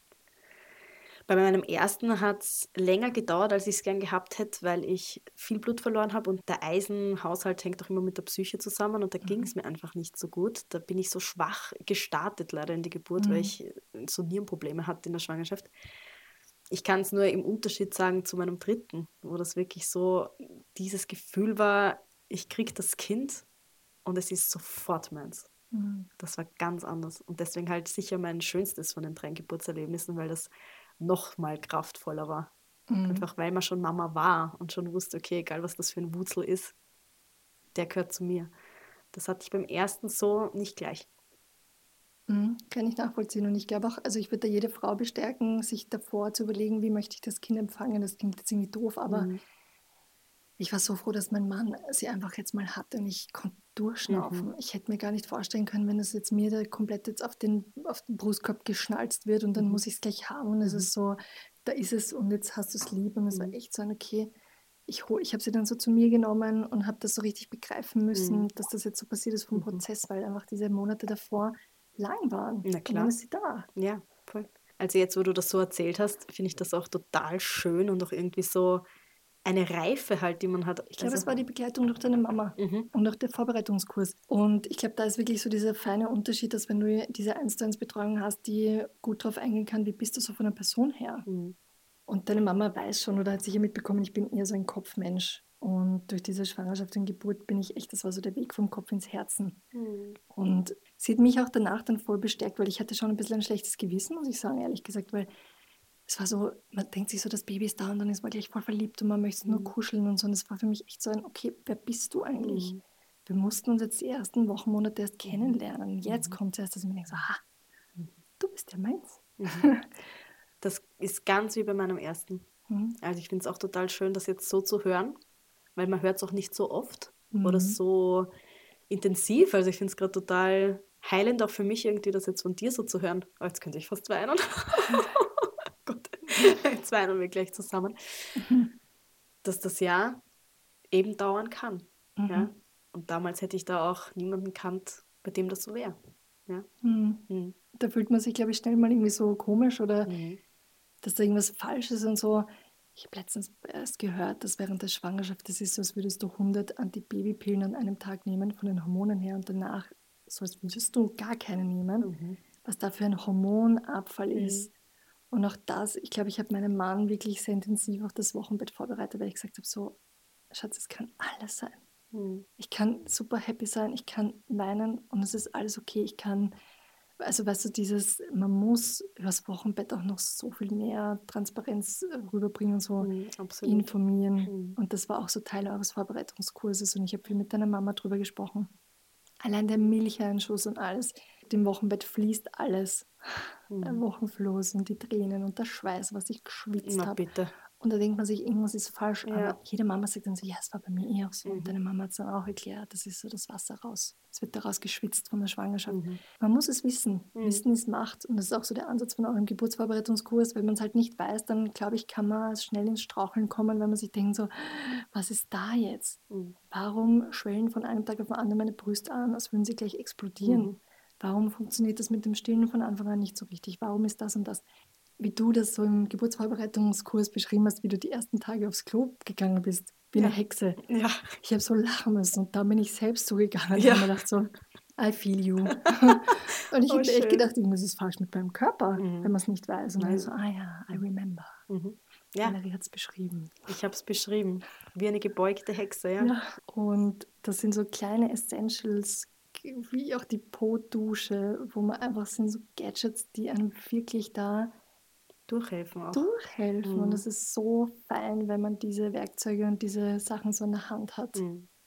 Bei meinem ersten hat es länger gedauert, als ich es gern gehabt hätte, weil ich viel Blut verloren habe und der Eisenhaushalt hängt auch immer mit der Psyche zusammen und da ging es mir einfach nicht so gut. Da bin ich so schwach gestartet leider in die Geburt, weil ich so Nierenprobleme hatte in der Schwangerschaft. Ich kann es nur im Unterschied sagen zu meinem dritten, wo das wirklich so dieses Gefühl war, ich kriege das Kind und es ist sofort meins. Das war ganz anders und deswegen halt sicher mein schönstes von den 3 Geburtserlebnissen, weil das noch mal kraftvoller war. Einfach weil man schon Mama war und schon wusste, okay, egal was das für ein Wurzel ist, der gehört zu mir. Das hatte ich beim ersten so nicht gleich. Kann ich nachvollziehen. Und ich glaube auch, also ich würde da jede Frau bestärken, sich davor zu überlegen, wie möchte ich das Kind empfangen. Das klingt jetzt irgendwie doof, aber ich war so froh, dass mein Mann sie einfach jetzt mal hatte und ich konnte durchschnaufen. Ich hätte mir gar nicht vorstellen können, wenn das jetzt mir da komplett jetzt auf den Brustkorb geschnalzt wird und dann muss ich es gleich haben und es ist so, da ist es und jetzt hast du es lieb und es war echt so ein, okay, ich habe sie dann so zu mir genommen und habe das so richtig begreifen müssen, dass das jetzt so passiert ist vom Prozess, weil einfach diese Monate davor lang waren. Na Und klar. dann ist sie da. Ja, voll. Also jetzt, wo du das so erzählt hast, finde ich das auch total schön und auch irgendwie so eine Reife halt, die man hat. Ich glaube, Also, es war die Begleitung durch deine Mama und auch der Vorbereitungskurs. Und ich glaube, da ist wirklich so dieser feine Unterschied, dass wenn du diese 1:1 Betreuung hast, die gut darauf eingehen kann, wie bist du so von der Person her. Und deine Mama weiß schon oder hat sicher mitbekommen, ich bin eher so ein Kopfmensch. Und durch diese Schwangerschaft und Geburt bin ich echt, das war so der Weg vom Kopf ins Herzen. Und sie hat mich auch danach dann voll bestärkt, weil ich hatte schon ein bisschen ein schlechtes Gewissen, muss ich sagen, ehrlich gesagt, weil es war so, man denkt sich so, das Baby ist da und dann ist man gleich voll verliebt und man möchte nur kuscheln und so. Und es war für mich echt so ein, okay, wer bist du eigentlich? Wir mussten uns jetzt die ersten Wochen, Monate erst kennenlernen. Jetzt kommt es erst, dass ich mir denke, so, du bist ja meins. das ist ganz wie bei meinem ersten. Also ich finde es auch total schön, das jetzt so zu hören, weil man hört es auch nicht so oft oder so intensiv. Also ich finde es gerade total heilend auch für mich irgendwie, das jetzt von dir so zu hören. Oh, jetzt könnte ich fast weinen. Gott, jetzt weinen wir gleich zusammen. Dass das ja eben dauern kann. Ja? Und damals hätte ich da auch niemanden kannt, bei dem das so wäre. Ja? Da fühlt man sich, glaube ich, schnell mal irgendwie so komisch oder dass da irgendwas falsch ist und so. Ich habe letztens erst gehört, dass während der Schwangerschaft, das ist so, als würdest du 100 Antibabypillen an einem Tag nehmen, von den Hormonen her, und danach so, als würdest du gar keine nehmen, was da für ein Hormonabfall ist. Und auch das, ich glaube, ich habe meinem Mann wirklich sehr intensiv auf das Wochenbett vorbereitet, weil ich gesagt habe, so, Schatz, es kann alles sein. Ich kann super happy sein, ich kann weinen und es ist alles okay. Ich kann, also weißt du, dieses, man muss übers Wochenbett auch noch so viel mehr Transparenz rüberbringen und so Absolut. informieren. Und das war auch so Teil eures Vorbereitungskurses und ich habe viel mit deiner Mama drüber gesprochen. Allein der Milcheinschuss und alles. Dem Wochenbett fließt alles. Der Wochenfloß und die Tränen und der Schweiß, was ich geschwitzt Na habe. bitte. Und da denkt man sich, irgendwas ist falsch. Ja. Aber jede Mama sagt dann so, ja, es war bei mir eh auch so. Und deine Mama hat es dann auch erklärt, das ist so das Wasser raus. Es wird daraus geschwitzt von der Schwangerschaft. Man muss es wissen. Wissen ist Macht. Und das ist auch so der Ansatz von eurem Geburtsvorbereitungskurs. Wenn man es halt nicht weiß, dann glaube ich, kann man schnell ins Straucheln kommen, wenn man sich denkt so, was ist da jetzt? Warum schwellen von einem Tag auf den anderen meine Brüste an, als würden sie gleich explodieren? Warum funktioniert das mit dem Stillen von Anfang an nicht so richtig? Warum ist das und das? Wie du das so im Geburtsvorbereitungskurs beschrieben hast, wie du die ersten Tage aufs Klo gegangen bist, wie eine Hexe. Ja. Ich habe so lachen müssen und da bin ich selbst so gegangen. Ja. Und habe mir gedacht so, I feel you. Und ich habe mir echt schön. gedacht, irgendwas ist falsch mit meinem Körper, wenn man es nicht weiß. Und dann so, ja, I remember. Ja, Valerie hat es beschrieben. ich habe es beschrieben. Wie eine gebeugte Hexe, ja. Ja, und das sind so kleine Essentials, wie auch die Po-Dusche, wo man einfach sind so Gadgets, die einem wirklich da Durchhelfen auch. durchhelfen. Und es ist so fein, wenn man diese Werkzeuge und diese Sachen so in der Hand hat.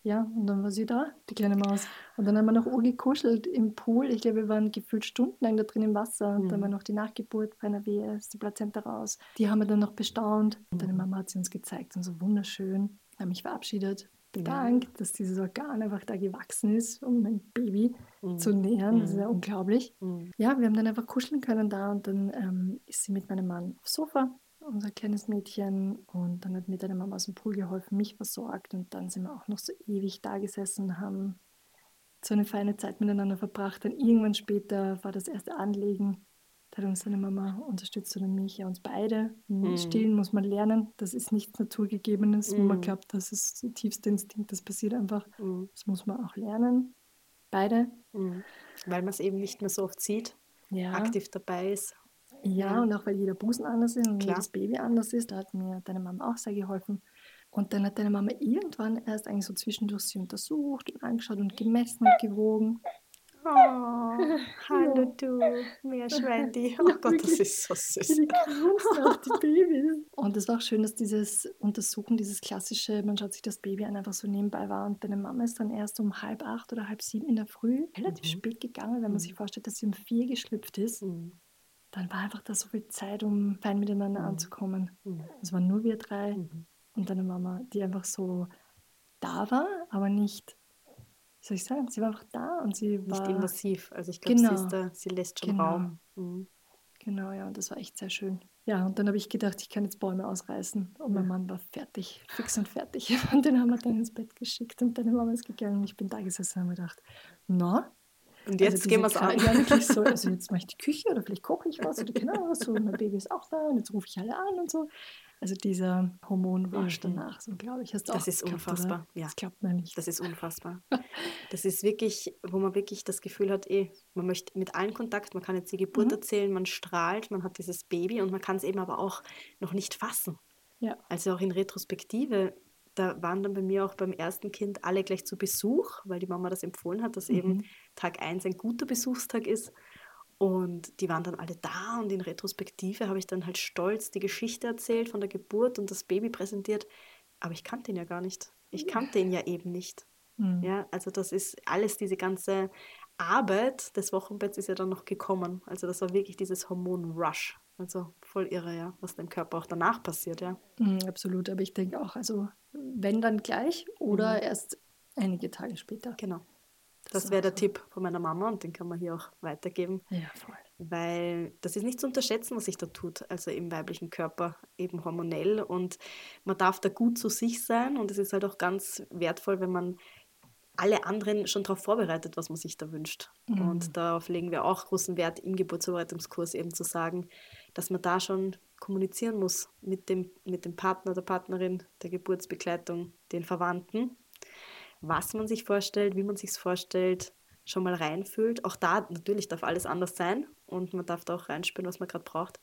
Ja, und dann war sie da, die kleine Maus. Und dann haben wir noch gekuschelt im Pool. Ich glaube, wir waren gefühlt stundenlang da drin im Wasser. Und dann war noch die Nachgeburt bei einer Wehe, ist die Plazenta raus. Die haben wir dann noch bestaunt. Und deine Mama hat sie uns gezeigt und so wunderschön. Haben mich verabschiedet, bedankt, dass dieses Organ einfach da gewachsen ist, um mein Baby zu nähren. Das ist ja unglaublich. Ja, wir haben dann einfach kuscheln können da. Und dann ist sie mit meinem Mann aufs Sofa, unser kleines Mädchen, und dann hat mir deine Mama aus dem Pool geholfen, mich versorgt, und dann sind wir auch noch so ewig da gesessen und haben so eine feine Zeit miteinander verbracht. Dann irgendwann später war das erste Anlegen, da hat uns deine Mama unterstützt und mich, ja, uns beide. Stillen muss man lernen, das ist nichts Naturgegebenes, wo man glaubt, das ist der tiefste Instinkt, das passiert einfach. Das muss man auch lernen, beide. Weil man es eben nicht mehr so oft sieht, Ja. aktiv dabei ist. Ja, und auch weil jeder Busen anders ist und Klar. jedes Baby anders ist, da hat mir deine Mama auch sehr geholfen. Und dann hat deine Mama irgendwann erst eigentlich so zwischendurch sie untersucht und angeschaut und gemessen und gewogen. Oh, hallo du, Meerschweindi. Oh Gott, das wirklich. ist so süß. Die grunzen auch, die Babys. Und es war auch schön, dass dieses Untersuchen, dieses klassische, man schaut sich das Baby an, einfach so nebenbei war. Und deine Mama ist dann erst um 6:30 oder 6:30 in der Früh relativ spät gegangen, wenn man sich vorstellt, dass sie um 4 geschlüpft ist. Dann war einfach da so viel Zeit, um fein miteinander anzukommen. Es waren nur wir drei und deine Mama, die einfach so da war, aber nicht, wie soll ich sagen, sie war einfach da und sie Nicht war invasiv. Also ich glaube, Genau. sie lässt schon Genau. Raum. Genau, ja, und das war echt sehr schön. Ja, und dann habe ich gedacht, ich kann jetzt Bäume ausreißen. Und mein Mann war fertig, fix und fertig. Und den haben wir dann ins Bett geschickt und deine Mama ist gegangen. Und ich bin da gesessen und habe mir gedacht, na, Und jetzt gehen wir es an. Ja, wirklich so, also jetzt mache ich die Küche oder vielleicht koche ich was oder keine Ahnung was. So, mein Baby ist auch da und jetzt rufe ich alle an und so. Also dieser Hormonrush danach, so glaube ich. Hast du Das auch ist gehabt, unfassbar. oder? Ja. Das glaubt man nicht. Das ist unfassbar. Das ist wirklich, wo man wirklich das Gefühl hat, man möchte mit allen Kontakt, man kann jetzt die Geburt erzählen, man strahlt, man hat dieses Baby und man kann es eben aber auch noch nicht fassen. Ja. Also auch in Retrospektive, da waren dann bei mir auch beim ersten Kind alle gleich zu Besuch, weil die Mama das empfohlen hat, dass eben Tag 1 ein guter Besuchstag ist. Und die waren dann alle da und in Retrospektive habe ich dann halt stolz die Geschichte erzählt von der Geburt und das Baby präsentiert. Aber ich kannte ihn ja gar nicht. Ich kannte ihn ja eben nicht. Ja, also das ist alles, diese ganze Arbeit des Wochenbetts ist ja dann noch gekommen. Also das war wirklich dieses Hormon-Rush. Also voll irre, ja, was dem Körper auch danach passiert, ja. Absolut, aber ich denke auch, also wenn dann gleich oder erst einige Tage später. Genau. Das Das wäre auch der so. Tipp von meiner Mama und den kann man hier auch weitergeben. Ja, voll. Weil das ist nicht zu unterschätzen, was sich da tut, also im weiblichen Körper, eben hormonell. Und man darf da gut zu sich sein und es ist halt auch ganz wertvoll, wenn man alle anderen schon darauf vorbereitet, was man sich da wünscht. Und darauf legen wir auch großen Wert im Geburtsvorbereitungskurs, eben zu sagen, dass man da schon kommunizieren muss mit dem Partner, der Partnerin, der Geburtsbegleitung, den Verwandten, was man sich vorstellt, wie man sich es vorstellt, schon mal reinfühlt. Auch da natürlich darf alles anders sein und man darf da auch reinspüren, was man gerade braucht.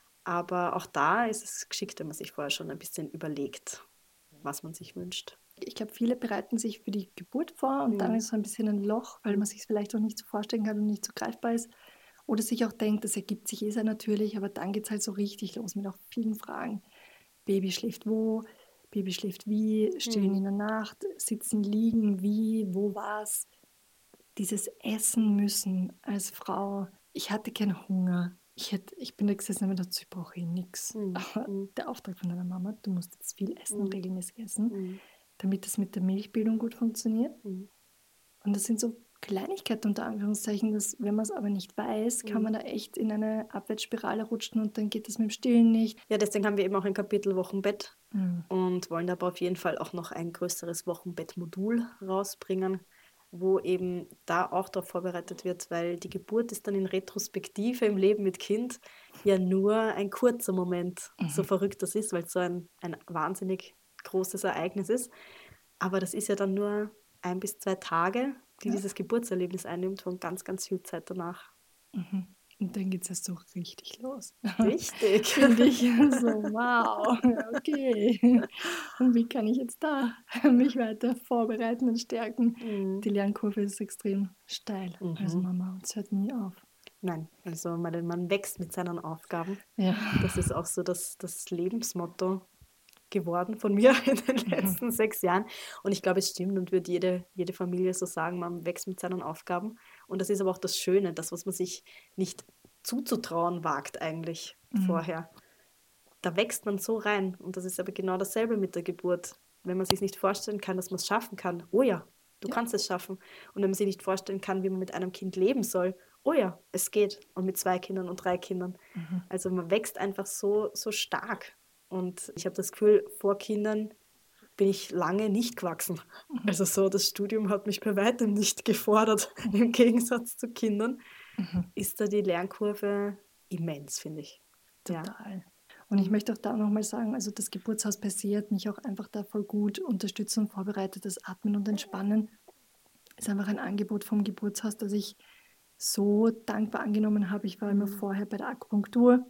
Aber auch da ist es geschickt, wenn man sich vorher schon ein bisschen überlegt, was man sich wünscht. Ich glaube, viele bereiten sich für die Geburt vor und dann ist so ein bisschen ein Loch, weil man sich es vielleicht auch nicht so vorstellen kann und nicht so greifbar ist. Oder sich auch denkt, das ergibt sich sehr natürlich, aber dann geht es halt so richtig los mit auch vielen Fragen. Baby schläft wo? Baby schläft wie? Stillen in der Nacht? Sitzen, liegen? Wie? Wo war's? Dieses Essen müssen als Frau. Ich hatte keinen Hunger. Ich bin da gesessen und habe gedacht, ich brauche nichts. Aber der Auftrag von deiner Mama, du musst jetzt viel essen, regelmäßig essen, damit das mit der Milchbildung gut funktioniert. Und das sind so Kleinigkeiten unter Anführungszeichen, dass, wenn man es aber nicht weiß, kann man da echt in eine Abwärtsspirale rutschen und dann geht das mit dem Stillen nicht. Ja, deswegen haben wir eben auch ein Kapitel Wochenbett und wollen aber auf jeden Fall auch noch ein größeres Wochenbettmodul rausbringen, wo eben da auch darauf vorbereitet wird, weil die Geburt ist dann in Retrospektive im Leben mit Kind ja nur ein kurzer Moment, so verrückt das ist, weil es so ein wahnsinnig großes Ereignis ist. Aber das ist ja dann nur 1 bis 2 Tage, die dieses Geburtserlebnis einnimmt und ganz, ganz viel Zeit danach. Und dann geht es erst so richtig los. Richtig. Finde ich so, wow, okay. Und wie kann ich jetzt da mich weiter vorbereiten und stärken? Die Lernkurve ist extrem steil als Mama und es hört nie auf. Nein, also man wächst mit seinen Aufgaben. Ja. Das ist auch so das Lebensmotto. geworden von mir in den letzten 6 Jahren. Und ich glaube, es stimmt und wird jede Familie so sagen, man wächst mit seinen Aufgaben. Und das ist aber auch das Schöne, das, was man sich nicht zuzutrauen wagt eigentlich vorher. Da wächst man so rein. Und das ist aber genau dasselbe mit der Geburt. Wenn man sich nicht vorstellen kann, dass man es schaffen kann, oh ja, du kannst es schaffen. Und wenn man sich nicht vorstellen kann, wie man mit einem Kind leben soll, oh ja, es geht. Und mit 2 Kindern und 3 Kindern. Also man wächst einfach so stark. Und ich habe das Gefühl, vor Kindern bin ich lange nicht gewachsen. Also so, das Studium hat mich bei weitem nicht gefordert. Im Gegensatz zu Kindern ist da die Lernkurve immens, finde ich. Total. Und ich möchte auch da nochmal sagen, also das Geburtshaus per se hat mich auch einfach da voll gut unterstützt und vorbereitet. Das Atmen und Entspannen ist einfach ein Angebot vom Geburtshaus, das ich so dankbar angenommen habe. Ich war immer vorher bei der Akupunktur,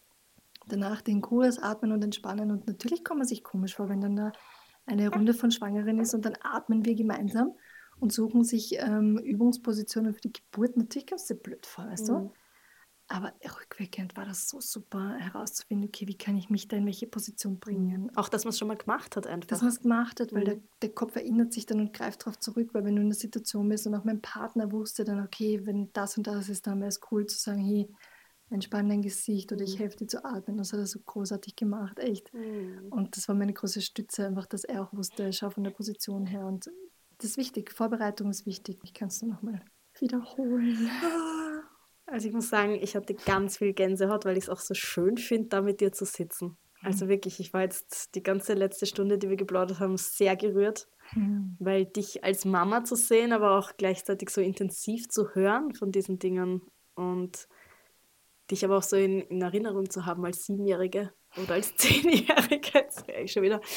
danach den Kurs, Atmen und Entspannen. Und natürlich kommt man sich komisch vor, wenn dann da eine Runde von Schwangeren ist und dann atmen wir gemeinsam und suchen sich Übungspositionen für die Geburt. Natürlich kommst du dir blöd vor, weißt du? Aber rückwirkend war das so super herauszufinden, okay, wie kann ich mich da in welche Position bringen. Auch, dass man es schon mal gemacht hat einfach. Dass man es gemacht hat, weil der Kopf erinnert sich dann und greift darauf zurück, weil wenn du in der Situation bist und auch mein Partner wusste dann, okay, wenn das und das ist, dann wäre es cool zu sagen, hey, entspann dein Gesicht oder ich helfe dir zu atmen. Das hat er so großartig gemacht, echt. Und das war meine große Stütze, einfach, dass er auch wusste, schau von der Position her. Und das ist wichtig, Vorbereitung ist wichtig. Ich kann es nur nochmal wiederholen. Also ich muss sagen, ich hatte ganz viel Gänsehaut, weil ich es auch so schön finde, da mit dir zu sitzen. Also wirklich, ich war jetzt die ganze letzte Stunde, die wir geplaudert haben, sehr gerührt, weil dich als Mama zu sehen, aber auch gleichzeitig so intensiv zu hören von diesen Dingen und dich aber auch so in Erinnerung zu haben als 7-Jährige oder als 10-Jährige, jetzt wäre ich schon wieder,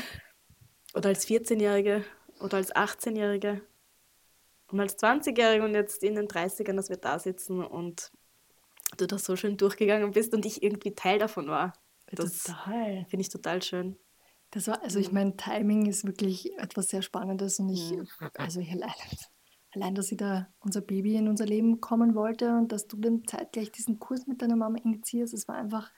oder als 14-Jährige oder als 18-Jährige. Und als 20-Jährige und jetzt in den 30ern, dass wir da sitzen und du da so schön durchgegangen bist und ich irgendwie Teil davon war. Das finde ich total schön. Das war, also ich meine, Timing ist wirklich etwas sehr Spannendes und ich allein, dass sie da unser Baby in unser Leben kommen wollte und dass du dann zeitgleich diesen Kurs mit deiner Mama initiierst, das war einfach,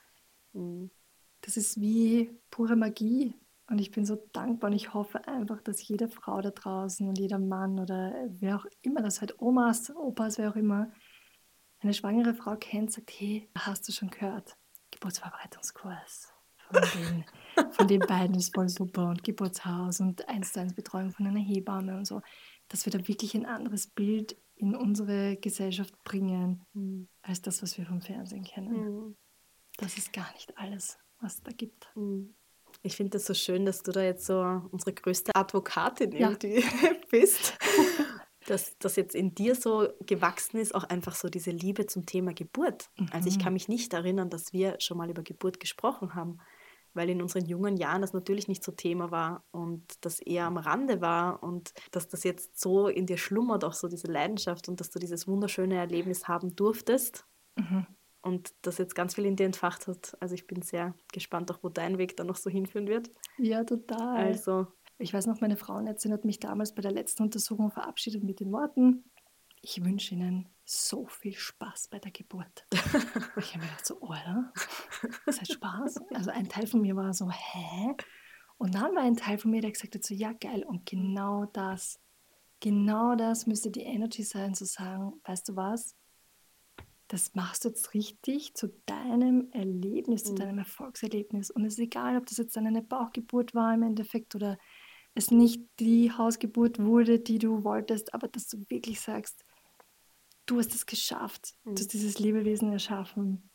das ist wie pure Magie. Und ich bin so dankbar und ich hoffe einfach, dass jede Frau da draußen und jeder Mann oder wer auch immer das halt, Omas, Opas, wer auch immer, eine schwangere Frau kennt, sagt, hey, hast du schon gehört? Geburtsvorbereitungskurs von den beiden ist voll super und Geburtshaus und 1:1 Betreuung von einer Hebamme und so, dass wir da wirklich ein anderes Bild in unsere Gesellschaft bringen, als das, was wir vom Fernsehen kennen. Das ist gar nicht alles, was es da gibt. Ich finde das so schön, dass du da jetzt so unsere größte Advokatin irgendwie bist. Dass das jetzt in dir so gewachsen ist, auch einfach so diese Liebe zum Thema Geburt. Also ich kann mich nicht erinnern, dass wir schon mal über Geburt gesprochen haben, weil in unseren jungen Jahren das natürlich nicht so Thema war und das eher am Rande war und dass das jetzt so in dir schlummert, auch so diese Leidenschaft und dass du dieses wunderschöne Erlebnis haben durftest. Und das jetzt ganz viel in dir entfacht hat. Also ich bin sehr gespannt, auch wo dein Weg dann noch so hinführen wird. Ja, total. Also ich weiß noch, meine Frauenärztin hat mich damals bei der letzten Untersuchung verabschiedet mit den Worten, ich wünsche Ihnen so viel Spaß bei der Geburt. Ich habe mir gedacht, so, oder? Das heißt Spaß? Also ein Teil von mir war so, hä? Und dann war ein Teil von mir, der gesagt hat, so, ja, geil. Und genau das müsste die Energy sein, zu sagen, weißt du was? Das machst du jetzt richtig zu deinem Erlebnis, zu deinem Erfolgserlebnis. Und es ist egal, ob das jetzt dann eine Bauchgeburt war im Endeffekt oder es nicht die Hausgeburt wurde, die du wolltest, aber dass du wirklich sagst, du hast es geschafft, du hast dieses Lebewesen erschaffen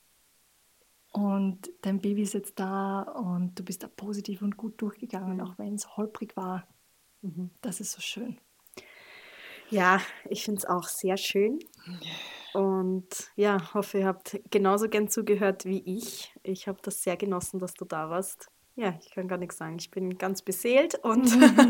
und dein Baby ist jetzt da und du bist da positiv und gut durchgegangen, auch wenn es holprig war. Das ist so schön. Ja, ich finde es auch sehr schön. Und ja, hoffe, ihr habt genauso gern zugehört wie ich. Ich habe das sehr genossen, dass du da warst. Ja, ich kann gar nichts sagen. Ich bin ganz beseelt und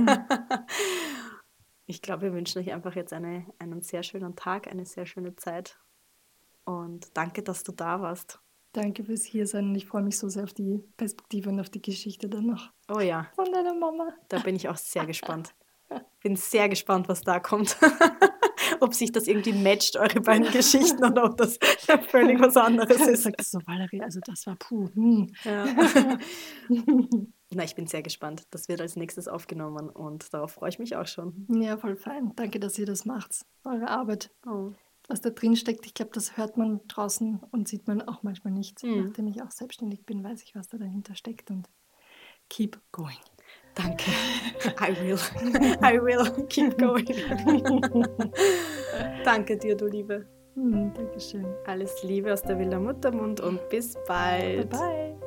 ich glaube, wir wünschen euch einfach jetzt einen sehr schönen Tag, eine sehr schöne Zeit. Und danke, dass du da warst. Danke fürs Hiersein und ich freue mich so sehr auf die Perspektive und auf die Geschichte dann noch. Oh ja. Von deiner Mama. Da bin ich auch sehr gespannt. Bin sehr gespannt, was da kommt. Ob sich das irgendwie matcht, eure beiden Geschichten, oder ob das völlig was anderes ist. Sagt so, Valerie, also das war puh. Na, ich bin sehr gespannt. Das wird als nächstes aufgenommen und darauf freue ich mich auch schon. Ja, voll fein. Danke, dass ihr das macht. Eure Arbeit. Oh. Was da drin steckt, ich glaube, das hört man draußen und sieht man auch manchmal nicht. Mhm. Nachdem ich auch selbstständig bin, weiß ich, was da dahinter steckt und keep going. Danke. I will. I will keep going. Danke dir, du Liebe. Dankeschön. Alles Liebe aus der Villa Muttermund und bis bald. Bye bye.